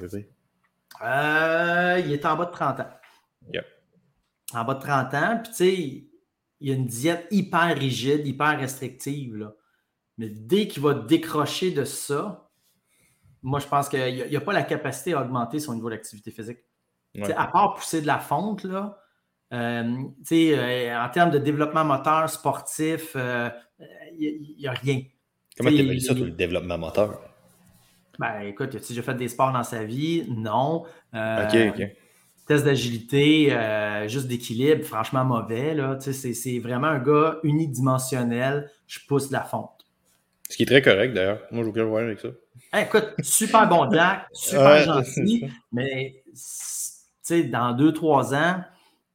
Euh, il est en bas de trente ans. Yep. En bas de trente ans, puis tu sais, il y a une diète hyper rigide, hyper restrictive, là. Mais dès qu'il va décrocher de ça, moi, je pense qu'il n'y a, a pas la capacité à augmenter son niveau d'activité physique. Ouais. À part pousser de la fonte, là, euh, euh, en termes de développement moteur, sportif, il euh, n'y a, a rien. Comment tu évalues ça, tout le développement moteur? Ben, écoute, as-tu déjà fait des sports dans sa vie? Non. Euh, OK, OK. Test d'agilité, euh, juste d'équilibre, franchement mauvais. Là. C'est, c'est vraiment un gars unidimensionnel. Je pousse de la fonte. Ce qui est très correct, d'ailleurs. Moi, je n'ai aucun problème avec ça. Hey, écoute, super bon Jack, super ouais, gentil, mais dans deux, trois ans,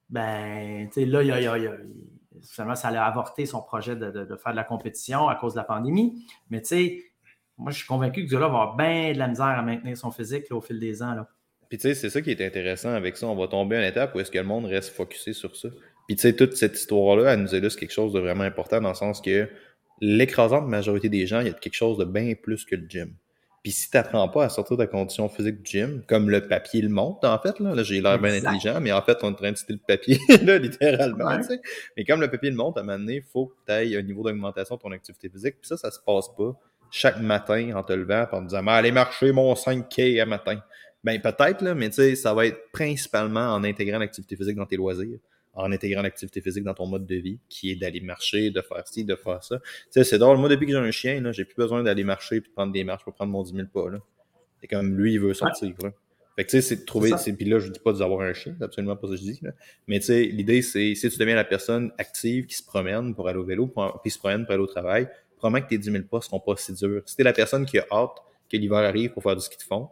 ben, là, il y a, y a, y a, finalement, ça allait avorter son projet de, de, de faire de la compétition à cause de la pandémie. Mais tu sais, moi, je suis convaincu que ce gars-là va avoir bien de la misère à maintenir son physique là, au fil des ans. Là. Puis tu sais, c'est ça qui est intéressant avec ça. On va tomber à une étape où est-ce que le monde reste focusé sur ça. Puis tu sais, toute cette histoire-là, elle nous illustre quelque chose de vraiment important dans le sens que l'écrasante majorité des gens, il y a quelque chose de bien plus que le gym. Puis si tu n'apprends pas à sortir de la condition physique du gym, comme le papier le montre, en fait, là, là j'ai l'air bien intelligent, mais en fait, on est en train de citer le papier, là, littéralement, ouais. Tu sais. Mais comme le papier le montre, à un moment donné, il faut que tu ailles un niveau d'augmentation de ton activité physique. Puis ça, ça se passe pas chaque matin en te levant en te disant « Allez marcher mon cinq K à matin ». Ben peut-être, là, mais tu sais, ça va être principalement en intégrant l'activité physique dans tes loisirs, en intégrant l'activité physique dans ton mode de vie, qui est d'aller marcher, de faire ci, de faire ça. Tu sais, c'est drôle. Moi, depuis que j'ai un chien, là, j'ai plus besoin d'aller marcher et de prendre des marches pour prendre mon dix mille pas. Là. C'est comme lui, il veut sortir. Ouais. Là. Fait que tu sais, c'est de trouver. C'est puis là, je dis pas d'avoir un chien, c'est absolument pas ça que je dis. Là. Mais tu sais, l'idée, c'est si tu deviens la personne active qui se promène pour aller au vélo, pour, puis se promène pour aller au travail, probablement que tes dix mille pas seront pas si durs. Si t'es la personne qui a hâte que l'hiver arrive pour faire du ski de fond,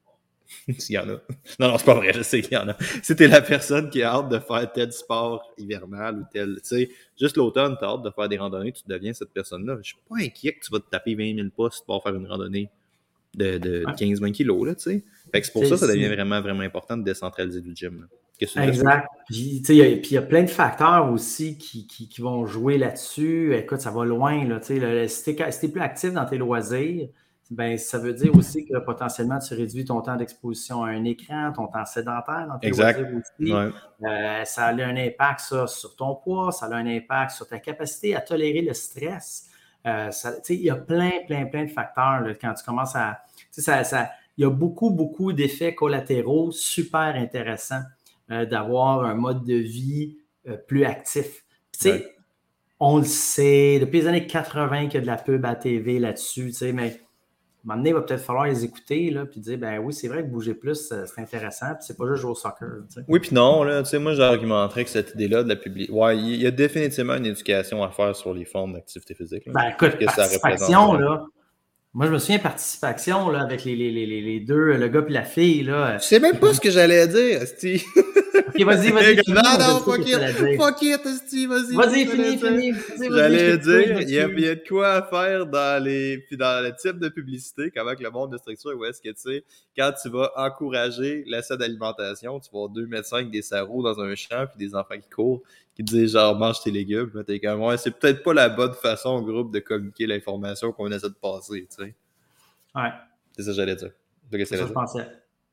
s'il y en a. Non, non, c'est pas vrai, je sais qu'il y en a. Si t'es la personne qui a hâte de faire tel sport hivernal ou tel, tu sais, juste l'automne, t'as hâte de faire des randonnées, tu deviens cette personne-là. Je suis pas inquiet que tu vas te taper vingt mille pas si tu vas faire une randonnée de, de quinze à vingt kilos, là, tu sais. Fait que c'est pour c'est, ça que ça devient vraiment, vraiment important de décentraliser du gym. Là. Qu'est-ce que exact. Puis, tu sais, il y a plein de facteurs aussi qui, qui, qui vont jouer là-dessus. Écoute, ça va loin, là, tu sais. Si t'es, si t'es plus actif dans tes loisirs, ben, ça veut dire aussi que potentiellement, tu réduis ton temps d'exposition à un écran, ton temps sédentaire dans tes exact. loisirs aussi. Ouais. Euh, ça a un impact, ça, sur ton poids, ça a un impact sur ta capacité à tolérer le stress. Euh, il y a plein, plein, plein de facteurs là, quand tu commences à... Ça, ça, il y a beaucoup, beaucoup d'effets collatéraux super intéressants euh, d'avoir un mode de vie euh, plus actif. Tu sais, ouais. On le sait, depuis les années quatre-vingts qu'il y a de la pub à la T V là-dessus, tu sais, mais à un moment donné, il va peut-être falloir les écouter là, puis dire, ben oui, c'est vrai que bouger plus, c'est intéressant, puis c'est pas juste jouer au soccer. Tu sais. Oui, puis non, là, tu sais, moi, j'argumenterais que cette idée-là de la publicité, ouais, il y a définitivement une éducation à faire sur les formes d'activité physique. Là, ben écoute, participation, là. Moi, je me souviens, participation, là, avec les, les, les, les deux, le gars et la fille, là. Je sais même pas ce que j'allais dire, Steve. Ok, vas-y, vas-y. Non, non, fuck it, fuck it, Steve, vas-y. Vas-y, finis, finis. Vas-y, j'allais dire, il y, a, il y a de quoi à faire dans les, puis dans le type de publicité, comment que le monde de structure, où est-ce que, tu sais, quand tu vas encourager l'essai d'alimentation, tu vas avoir deux médecins avec des sarraux dans un champ, puis des enfants qui courent, qui te disent genre, mange tes légumes, puis t'es comme, ouais, c'est peut-être pas la bonne façon au groupe de communiquer l'information qu'on essaie de passer, tu sais. Ouais. C'est ça que j'allais dire. C'est ça que je pensais.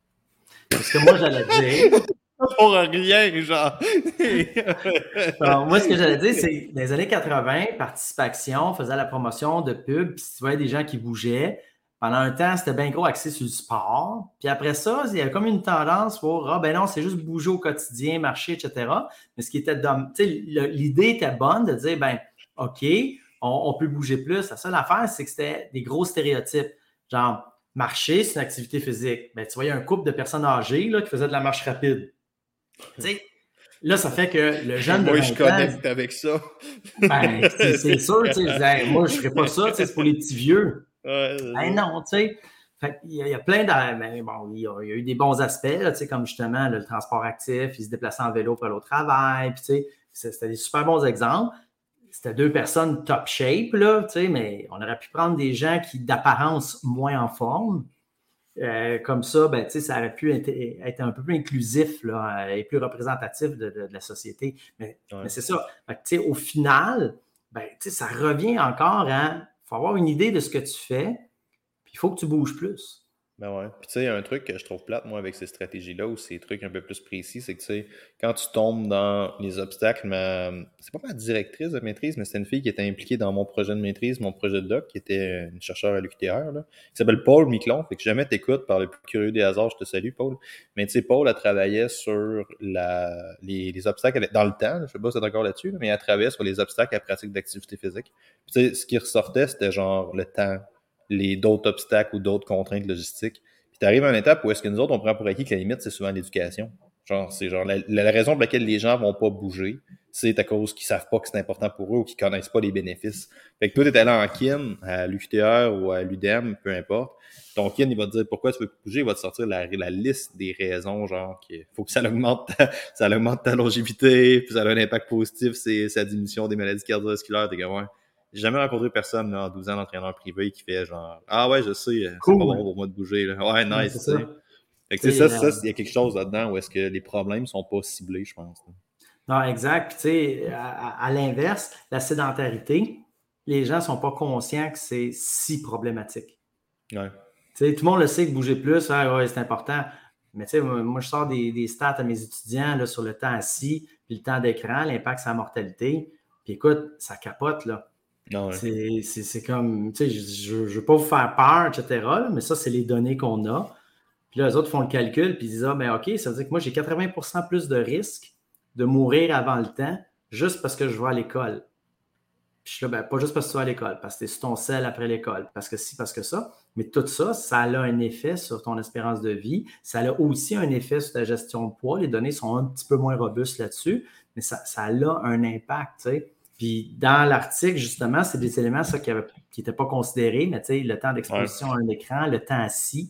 C'est ce que moi, j'allais dire. Pour rien, genre. Alors, moi, ce que j'allais dire, c'est dans les années quatre-vingts, Participation faisait la promotion de pub, puis tu voyais des gens qui bougeaient. Pendant un temps, c'était bien gros axé sur le sport. Puis après ça, il y avait comme une tendance pour, ah ben non, c'est juste bouger au quotidien, marcher, et cetera. Mais ce qui était, tu sais, l'idée était bonne de dire, ben, OK, on, on peut bouger plus. La seule affaire, c'est que c'était des gros stéréotypes. Genre, marcher, c'est une activité physique. Ben, tu voyais un couple de personnes âgées là, qui faisaient de la marche rapide. Tu sais, là, ça fait que le jeune de moi, vingt je connecte ans, avec ça. Ben, c'est, c'est sûr, tu sais, moi, je ferais pas ça, tu sais, c'est pour les petits vieux. Ouais, ben non, tu sais. Fait, il, y a, il y a plein de. Mais bon, il y, a, il y a eu des bons aspects, là, comme justement là, le transport actif, ils se déplaçaient en vélo pour aller au travail. Puis, c'était des super bons exemples. C'était deux personnes top shape, là, mais on aurait pu prendre des gens qui, d'apparence, moins en forme. Euh, comme ça, ben, ça aurait pu être, être un peu plus inclusif là, et plus représentatif de, de, de la société. Mais, ouais. mais c'est ça. Fait, au final, ben, ça revient encore à il faut avoir une idée de ce que tu fais, puis il faut que tu bouges plus. Ben ouais. Puis tu sais, un truc que je trouve plate, moi, avec ces stratégies-là, ou ces trucs un peu plus précis, c'est que tu sais, quand tu tombes dans les obstacles, ma... c'est pas ma directrice de maîtrise, mais c'était une fille qui était impliquée dans mon projet de maîtrise, mon projet de doc, qui était une chercheure à l'U Q T R, là, qui s'appelle Paul Miquelon. Fait que jamais t'écoutes par le plus curieux des hasards, je te salue, Paul. Mais tu sais, Paul, elle travaillait sur la... les... les obstacles dans le temps, là, je sais pas si c'est encore là-dessus, là, mais elle travaillait sur les obstacles à la pratique d'activité physique. Puis tu sais, ce qui ressortait, c'était genre le temps, les d'autres obstacles ou d'autres contraintes logistiques. Puis t'arrives à une étape où est-ce que nous autres, on prend pour acquis que la limite, c'est souvent l'éducation. Genre, c'est genre la, la raison pour laquelle les gens vont pas bouger, c'est à cause qu'ils savent pas que c'est important pour eux ou qu'ils connaissent pas les bénéfices. Fait que toi, t'es allé en kin, à l'U Q T R ou à l'U D E M, peu importe. Ton kin, il va te dire pourquoi tu veux bouger, il va te sortir la, la liste des raisons, genre, qu'il faut que ça augmente ta, ça augmente ta longévité, puis ça a un impact positif, c'est sa diminution des maladies cardiovasculaires, t'es comme, ouais. J'ai jamais rencontré personne là, en douze ans d'entraîneur privé qui fait genre « Ah ouais, je sais, cool. c'est pas bon pour moi de bouger. » là. Ouais, nice, ouais, tu sais. Fait que ça, ça, il y a quelque chose là-dedans où est-ce que les problèmes sont pas ciblés, je pense. Là. Non, exact. Puis tu sais, à, à l'inverse, la sédentarité, les gens sont pas conscients que c'est si problématique. Ouais. Tu sais, tout le monde le sait que bouger plus, ah, ouais, c'est important. Mais tu sais, moi, je sors des, des stats à mes étudiants là, sur le temps assis, puis le temps d'écran, l'impact sur la mortalité. Puis écoute, ça capote, là. Non, ouais. c'est, c'est, c'est comme, tu sais, je ne veux pas vous faire peur, et cetera, là, mais ça, c'est les données qu'on a. Puis là, les autres font le calcul, puis ils disent, ah, ben OK, ça veut dire que moi, j'ai quatre-vingts pour cent plus de risque de mourir avant le temps juste parce que je vais à l'école. Puis je suis là, ben, pas juste parce que tu vas à l'école, parce que tu es sur ton sel après l'école, parce que si, parce que ça. Mais tout ça, ça a un effet sur ton espérance de vie. Ça a aussi un effet sur ta gestion de poids. Les données sont un petit peu moins robustes là-dessus, mais ça, ça a un impact, tu sais. Puis dans l'article, justement, c'est des éléments ça, qui n'étaient pas considérés, mais tu sais, le temps d'exposition ouais. à un écran, le temps assis.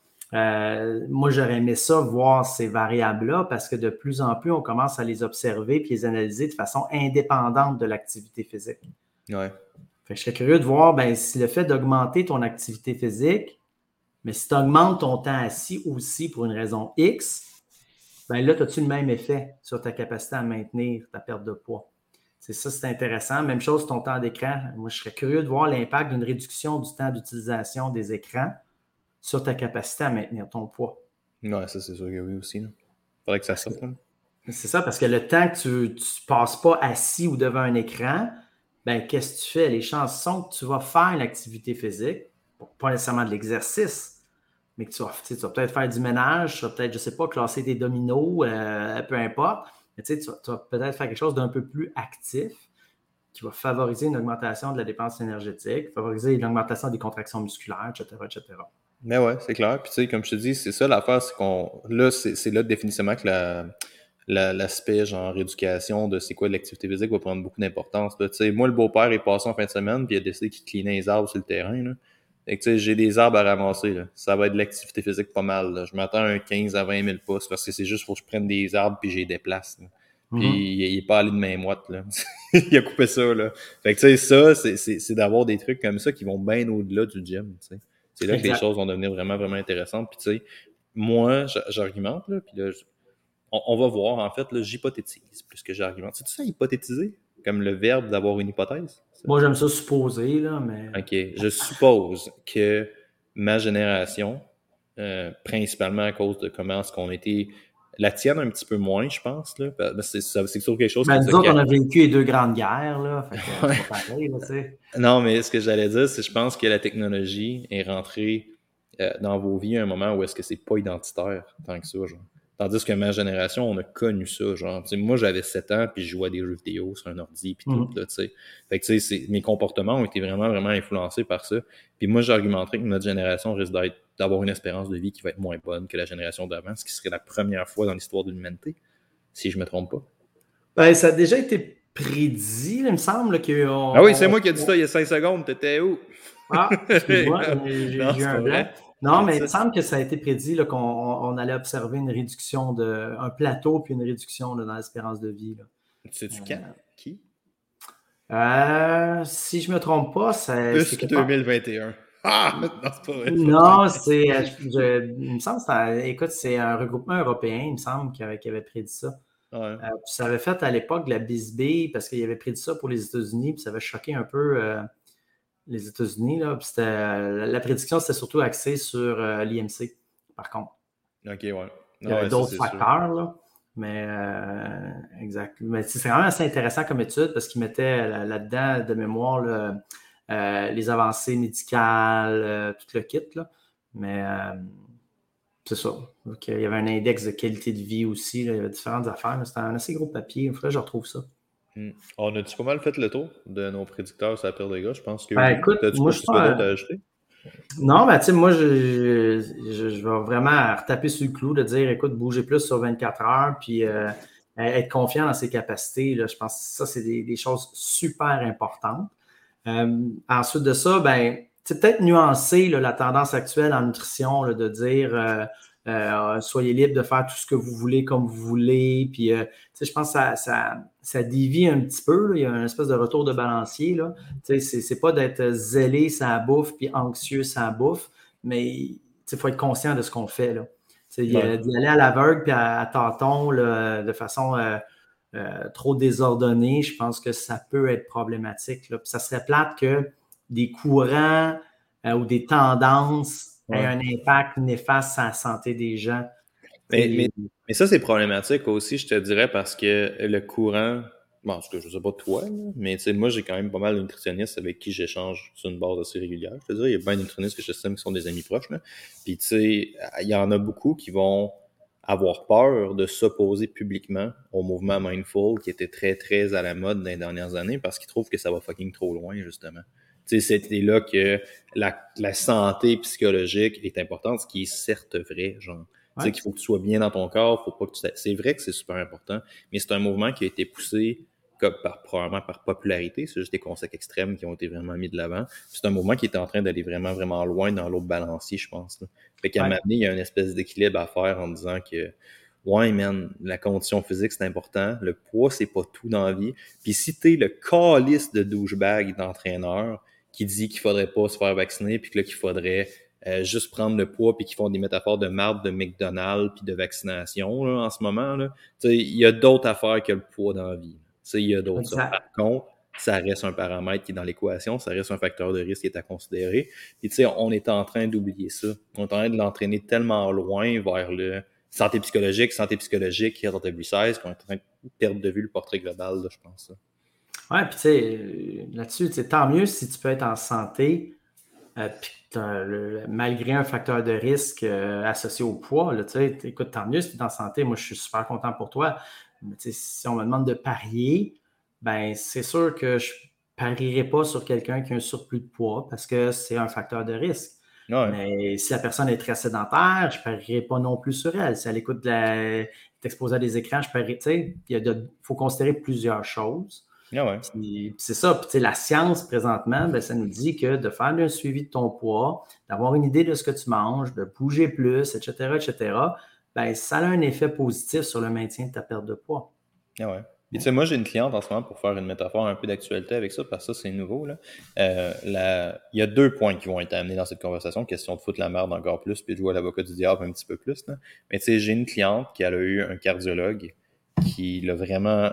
Euh, moi, j'aurais aimé ça, voir ces variables-là, parce que de plus en plus, on commence à les observer et les analyser de façon indépendante de l'activité physique. Ouais. Fait que je serais curieux de voir ben, si le fait d'augmenter ton activité physique, mais si tu augmentes ton temps assis aussi pour une raison X, ben là, as-tu le même effet sur ta capacité à maintenir ta perte de poids? C'est ça, c'est intéressant. Même chose, ton temps d'écran. Moi, je serais curieux de voir l'impact d'une réduction du temps d'utilisation des écrans sur ta capacité à maintenir ton poids. Ouais, ça, c'est sûr que oui aussi. Il faudrait que ça sorte. Hein. C'est ça, parce que le temps que tu ne passes pas assis ou devant un écran, ben qu'est-ce que tu fais? Les chances sont que tu vas faire une activité physique, pas nécessairement de l'exercice, mais que tu vas, tu vas peut-être faire du ménage, tu vas peut-être, je ne sais pas, classer des dominos, euh, peu importe. Mais tu, sais, tu, vas, tu vas peut-être faire quelque chose d'un peu plus actif qui va favoriser une augmentation de la dépense énergétique, favoriser une augmentation des contractions musculaires, et cetera, et cetera. Mais ouais, c'est clair. Puis tu sais, comme je te dis, c'est ça l'affaire, c'est qu'on. Là, c'est, c'est là définitivement que la, la, l'aspect genre éducation de c'est quoi l'activité physique va prendre beaucoup d'importance. Tu sais, moi, le beau-père est passé en fin de semaine, puis il a décidé qu'il cleanait les arbres sur le terrain. Là. Fait que tu sais, j'ai des arbres à ramasser. Là. Ça va être de l'activité physique pas mal. Là. Je m'attends à un quinze à vingt mille pouces parce que c'est juste faut que je prenne des arbres puis je les déplace. Là. Puis mm-hmm. il, il est pas allé de main moite. Là. Il a coupé ça. Là. Fait que tu sais, ça, c'est, c'est, c'est d'avoir des trucs comme ça qui vont bien au-delà du gym. Tu sais. C'est là exact. Que les choses vont devenir vraiment, vraiment intéressantes. Puis, tu sais, moi, j'argumente, là, puis là, on, on va voir, en fait, là, j'hypothétise plus que j'argumente. C'est-tu ça, hypothétiser? Comme le verbe d'avoir une hypothèse? Ça? Moi, j'aime ça supposer, là, mais... OK. Je suppose que ma génération, euh, principalement à cause de comment est-ce qu'on était... La tienne, un petit peu moins, je pense. Là. C'est, c'est, c'est toujours quelque chose... Ben, nous autres, on a vécu les deux grandes guerres. Là, fait que c'est pas pareil, là, tu sais. Non, mais ce que j'allais dire, c'est que je pense que la technologie est rentrée euh, dans vos vies à un moment où est-ce que c'est pas identitaire tant que ça. Genre. Tandis que ma génération, on a connu ça. Genre, moi, j'avais sept ans, puis je jouais à des jeux vidéo sur un ordi, puis mm-hmm. tout. Là, t'sais. Fait que, c'est, mes comportements ont été vraiment, vraiment influencés par ça. Puis moi, j'argumenterais que notre génération risque d'être d'avoir une espérance de vie qui va être moins bonne que la génération d'avant, ce qui serait la première fois dans l'histoire de l'humanité, si je me trompe pas. Ben, ça a déjà été prédit, il me semble. Que on, ah oui, c'est on, moi qui ai dit on... ça il y a cinq secondes, t'étais où? Ah, excuse-moi, j'ai, j'ai non, eu un blanc. Non, mais il me semble que ça a été prédit là, qu'on on allait observer une réduction, de, un plateau puis une réduction là, dans l'espérance de vie. Sais-tu quand? Euh, Qui? Euh, si je ne me trompe pas, c'est... Plus c'est deux mille vingt et un. Ah! Non, c'est pas vrai. Non, c'est... Je, je, il me semble que c'est... Écoute, c'est un regroupement européen, il me semble, qui avait, qui avait prédit ça. Ouais. Euh, ça avait fait à l'époque de la B I S B, parce qu'il avait prédit ça pour les États-Unis, puis ça avait choqué un peu euh, les États-Unis. Là, puis c'était, la prédiction, c'était surtout axée sur euh, l'I M C, par contre. OK, ouais. Non, il y avait ouais, d'autres ça, facteurs, là. Mais, euh, exact. Mais c'est quand même assez intéressant comme étude parce qu'ils mettaient là-dedans, de mémoire, là, euh, les avancées médicales, euh, tout le kit, là. Mais euh, c'est ça. Donc, il y avait un index de qualité de vie aussi, là. Il y avait différentes affaires. C'était un assez gros papier. Il faudrait que je retrouve ça. Hmm. On a-tu pas mal fait le tour de nos prédicteurs sur la paire de gars? Je pense que ben, oui. Écoute, T'as-tu moi, quoi je que tu veux d'autre à ajouter? Non, ben, tu sais, moi, je, je, je vais vraiment retaper sur le clou de dire, écoute, bouger plus sur vingt-quatre heures, puis euh, être confiant dans ses capacités. Là, je pense que ça, c'est des, des choses super importantes. Euh, ensuite de ça, ben, c'est peut-être nuancer là, la tendance actuelle en nutrition, là, de dire euh, euh, soyez libre de faire tout ce que vous voulez comme vous voulez. Puis, euh, je pense que ça, ça, ça dévie un petit peu. Là. Il y a une espèce de retour de balancier. Là. C'est, c'est pas d'être zélé sans bouffe puis anxieux sans bouffe, mais il faut être conscient de ce qu'on fait. Là. D'y ouais. aller à l'aveugle puis à, à tâtons là, de façon euh, euh, trop désordonnée, je pense que ça peut être problématique. Là. Puis ça serait plate que des courants euh, ou des tendances ouais. aient un impact néfaste sur la santé des gens. Mais, mais, mais ça, c'est problématique aussi, je te dirais, parce que le courant, bon, en tout cas, je sais pas toi, là, mais moi, j'ai quand même pas mal de nutritionnistes avec qui j'échange sur une base assez régulière. Je veux dire, il y a bien de nutritionnistes que j'estime qui sont des amis proches. Là. Puis, tu sais, il y en a beaucoup qui vont avoir peur de s'opposer publiquement au mouvement Mindful, qui était très, très à la mode dans les dernières années, parce qu'ils trouvent que ça va fucking trop loin, justement. Tu sais, c'était là que la, la santé psychologique est importante, ce qui est certes vrai, genre. Tu sais, qu'il faut que tu sois bien dans ton corps, faut pas que tu... C'est vrai que c'est super important, mais c'est un mouvement qui a été poussé comme par, probablement par popularité. C'est juste des concepts extrêmes qui ont été vraiment mis de l'avant. C'est un mouvement qui est en train d'aller vraiment, vraiment loin dans l'autre balancier, je pense. Là. Fait qu'à un moment donné, il y a une espèce d'équilibre à faire en disant que ouais, man, la condition physique, c'est important. Le poids, c'est pas tout dans la vie. Puis si t'es le calice de douchebag d'entraîneur qui dit qu'il faudrait pas se faire vacciner, puis que là, qu'il faudrait Euh, juste prendre le poids puis qui font des métaphores de marde de McDonald's puis de vaccination là, en ce moment. Là. Il y a d'autres affaires que le poids dans la vie. Il y a d'autres. Ça. Par contre, ça reste un paramètre qui est dans l'équation, ça reste un facteur de risque qui est à considérer. Et tu sais, on est en train d'oublier ça. On est en train de l'entraîner tellement loin vers le santé psychologique, santé psychologique, health exercise, qu'on est en train de perdre de vue le portrait global, là, je pense. Oui, puis tu sais, là-dessus, tant mieux si tu peux être en santé. Euh, puis le, malgré un facteur de risque euh, associé au poids, là, écoute, tant mieux si tu es en santé. Moi, je suis super content pour toi. Mais si on me demande de parier, ben c'est sûr que je ne parierai pas sur quelqu'un qui a un surplus de poids parce que c'est un facteur de risque. Ouais. Mais si la personne est très sédentaire, je ne parierai pas non plus sur elle. Si elle écoute de la, est exposée à des écrans, je parierai. Il faut considérer plusieurs choses. Ah ouais. Puis, c'est ça. Puis, la science, présentement, ben, ça nous dit que de faire un suivi de ton poids, d'avoir une idée de ce que tu manges, de bouger plus, et cetera, et cetera, ben, ça a un effet positif sur le maintien de ta perte de poids. Ah ouais. Puis, tu sais, moi, j'ai une cliente en ce moment pour faire une métaphore un peu d'actualité avec ça, parce que ça, c'est nouveau. Là. Euh, la... Il y a deux points qui vont être amenés dans cette conversation. Question de foutre la merde encore plus, puis de jouer à l'avocat du diable un petit peu plus. Là. Mais tu sais, j'ai une cliente qui elle a eu un cardiologue qui l'a vraiment...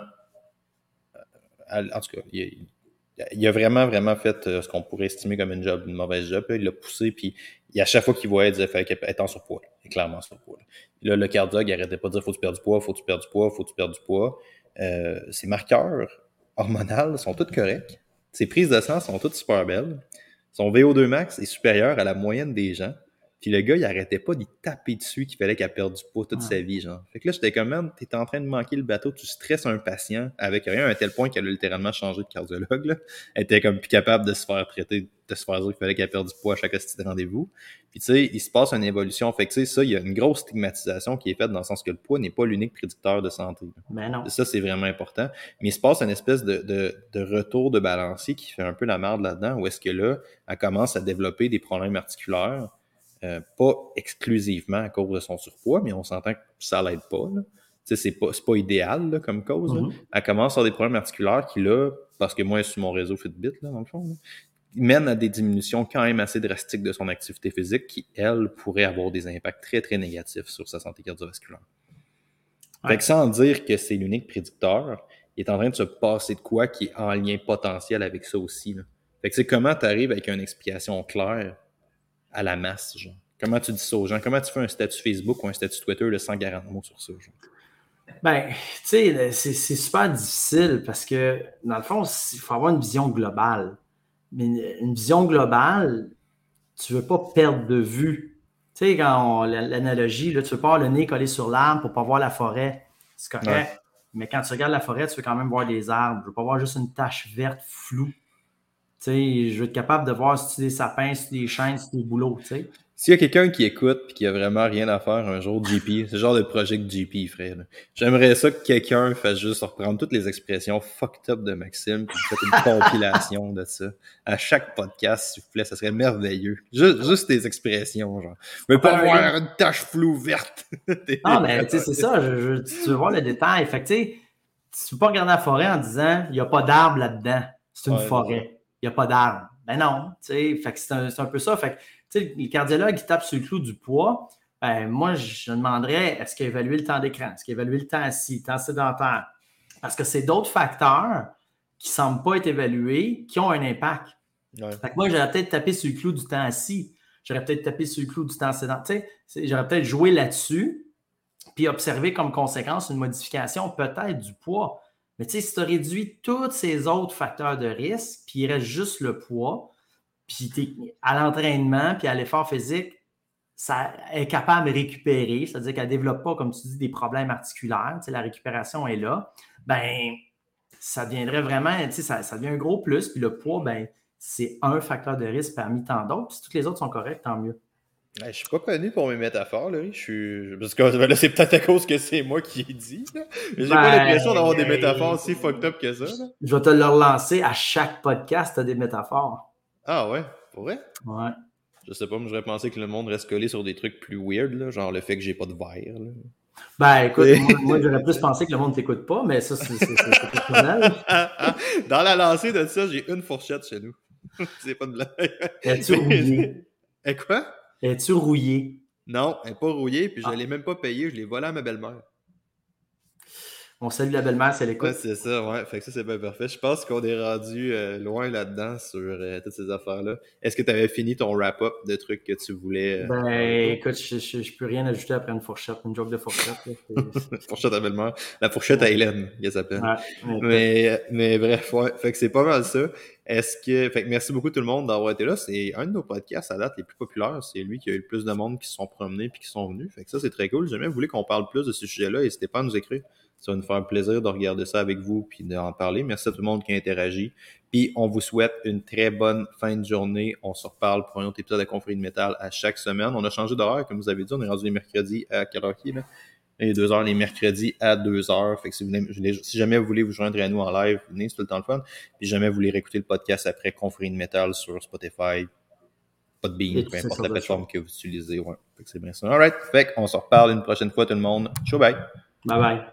En tout cas, il a, il a vraiment, vraiment fait ce qu'on pourrait estimer comme une job, une mauvaise job. Là. Il l'a poussé, puis à chaque fois qu'il voyait, il disait qu'il fallait être en surpoids. Il est clairement en surpoids. Là, le cardiologue, il arrêtait pas de dire faut que tu perdes du poids, faut que tu perdes du poids, faut que tu perdes du poids. Euh, ses marqueurs hormonaux sont tous corrects. Ses prises de sang sont toutes super belles. Son V O deux max est supérieur à la moyenne des gens. Puis le gars, il arrêtait pas d'y taper dessus qu'il fallait qu'elle perde du poids toute ah. sa vie, genre. Fait que là, j'étais comme, man, t'es en train de manquer le bateau, tu stresses un patient avec rien, à un tel point qu'elle a littéralement changé de cardiologue, là. Elle était comme plus capable de se faire traiter, de se faire dire qu'il fallait qu'elle perde du poids à chaque petit rendez-vous. Puis tu sais, il se passe une évolution. Fait que tu sais, ça, il y a une grosse stigmatisation qui est faite dans le sens que le poids n'est pas l'unique prédicteur de santé. Mais non. Ça, c'est vraiment important. Mais il se passe une espèce de, de, de retour de balancier qui fait un peu la merde là-dedans, où est-ce que là, elle commence à développer des problèmes articulaires. Euh, pas exclusivement à cause de son surpoids, mais on s'entend que ça l'aide pas. Là. Tu sais, c'est pas, c'est pas idéal là, comme cause. Mm-hmm. Là. Elle commence à avoir des problèmes articulaires qui, là, parce que moi, je suis sur mon réseau Fitbit, là, dans le fond, là, mènent à des diminutions quand même assez drastiques de son activité physique qui, elle, pourrait avoir des impacts très, très négatifs sur sa santé cardiovasculaire. Ouais. Fait que sans dire que c'est l'unique prédicteur, il est en train de se passer de quoi qui est en lien potentiel avec ça aussi. Là. Fait que c'est comment tu arrives avec une explication claire à la masse, genre. Comment tu dis ça aux gens? Comment tu fais un statut Facebook ou un statut Twitter de cent quarante mots sur ça, genre? Ben, tu sais, c'est, c'est super difficile parce que, dans le fond, il faut avoir une vision globale. Mais une, une vision globale, tu ne veux pas perdre de vue. Tu sais, quand on, l'analogie, là, tu ne veux pas avoir le nez collé sur l'arbre pour ne pas voir la forêt. C'est correct. Ouais. Mais quand tu regardes la forêt, tu veux quand même voir des arbres. Je ne veux pas voir juste une tache verte floue. Tu sais, je veux être capable de voir si tu des sapins, si tu des chênes, si tu des bouleaux, tu sais. S'il y a quelqu'un qui écoute et qui a vraiment rien à faire un jour, J P, c'est le genre de projet que J P ferait. Là. J'aimerais ça que quelqu'un fasse juste reprendre toutes les expressions fucked up de Maxime et fasse une compilation de ça. À chaque podcast, s'il vous plaît, ça serait merveilleux. Juste, juste tes expressions, genre. Mais pas ah, voir une tache floue verte. Non, mais tu sais, c'est ça. Je, je, tu veux voir le détail. Fait que tu sais, tu peux pas regarder la forêt en disant il n'y a pas d'arbre là-dedans. C'est une ouais, forêt. Il n'y a pas d'arbre. Ben non, tu sais, fait que c'est un, c'est un peu ça. Fait que, tu sais, les cardiologues qui tapent sur le clou du poids, ben moi, je demanderais, est-ce qu'il a évalué le temps d'écran? Est-ce qu'il a évalué le temps assis, le temps sédentaire? Parce que c'est d'autres facteurs qui ne semblent pas être évalués, qui ont un impact. Ouais. Fait que moi, j'aurais peut-être tapé sur le clou du temps assis. J'aurais peut-être tapé sur le clou du temps sédentaire. Tu sais, j'aurais peut-être joué là-dessus, puis observé comme conséquence une modification peut-être du poids. Mais tu sais, si tu as réduit tous ces autres facteurs de risque, puis il reste juste le poids, puis tu es à l'entraînement, puis à l'effort physique, ça est capable de récupérer, c'est-à-dire qu'elle ne développe pas, comme tu dis, des problèmes articulaires, tu sais, la récupération est là, ben ça deviendrait vraiment, tu sais, ça, ça devient un gros plus, puis le poids, ben c'est un facteur de risque parmi tant d'autres, puis si toutes les autres sont correctes, tant mieux. Je ne suis pas connu pour mes métaphores, là. Je suis... Parce que là, c'est peut-être à cause que c'est moi qui ai dit, là. Mais j'ai ben, pas l'impression d'avoir des métaphores aussi fucked up que ça, là. Je vais te le relancer. À chaque podcast, tu as des métaphores. Ah ouais? Pour vrai? Ouais. Je sais pas, mais j'aurais pensé que le monde reste collé sur des trucs plus weird, là, genre le fait que j'ai pas de verre, là. Ben, écoute, moi, moi, j'aurais plus pensé que le monde t'écoute pas, mais ça, c'est, c'est, c'est, c'est personnel. Dans la lancée de ça, j'ai une fourchette chez nous. C'est pas de blague. Es-tu rouillé? Et quoi? Es-tu rouillé? Non, elle n'est pas rouillée, puis je ne ah. l'ai même pas payée, je l'ai volée à ma belle-mère. On salue la belle-mère, c'est l'écoute. Ouais, c'est ça, ouais. Fait que ça, c'est bien parfait. Je pense qu'on est rendu euh, loin là-dedans sur euh, toutes ces affaires-là. Est-ce que tu avais fini ton wrap-up de trucs que tu voulais? Euh, ben, euh, écoute, je ne peux rien ajouter après une fourchette, une joke de fourchette. Fourchette à belle-mère. La fourchette ouais. à Hélène, qu'elle s'appelle. Ouais, ouais, mais, mais bref, ouais. Fait que c'est pas mal ça. Est-ce que. Fait que merci beaucoup tout le monde d'avoir été là. C'est un de nos podcasts à date les plus populaires. C'est lui qui a eu le plus de monde qui se sont promenés puis qui sont venus. Fait que ça, c'est très cool. Jamais vous voulez qu'on parle plus de ce sujet-là, n'hésitez pas à nous écrire. Ça va nous faire plaisir de regarder ça avec vous puis d'en parler. Merci à tout le monde qui a interagi. Puis on vous souhaite une très bonne fin de journée. On se reparle pour un autre épisode de Confrérie de Métal à chaque semaine. On a changé d'horaire, comme vous avez dit. On est rendu les mercredis à quelle heure qui est, là? Les deux heures, les mercredis à deux heures. Fait que si, vous voulez, si jamais vous voulez vous joindre à nous en live, venez, c'est tout le temps le fun. Puis jamais vous voulez réécouter le podcast après Confrérie de Métal sur Spotify, Podbean, peu importe la plateforme que vous utilisez. Ouais. Fait que c'est bien ça. All right. Fait qu'on se reparle une prochaine fois tout le monde. Ciao, bye. Bye bye.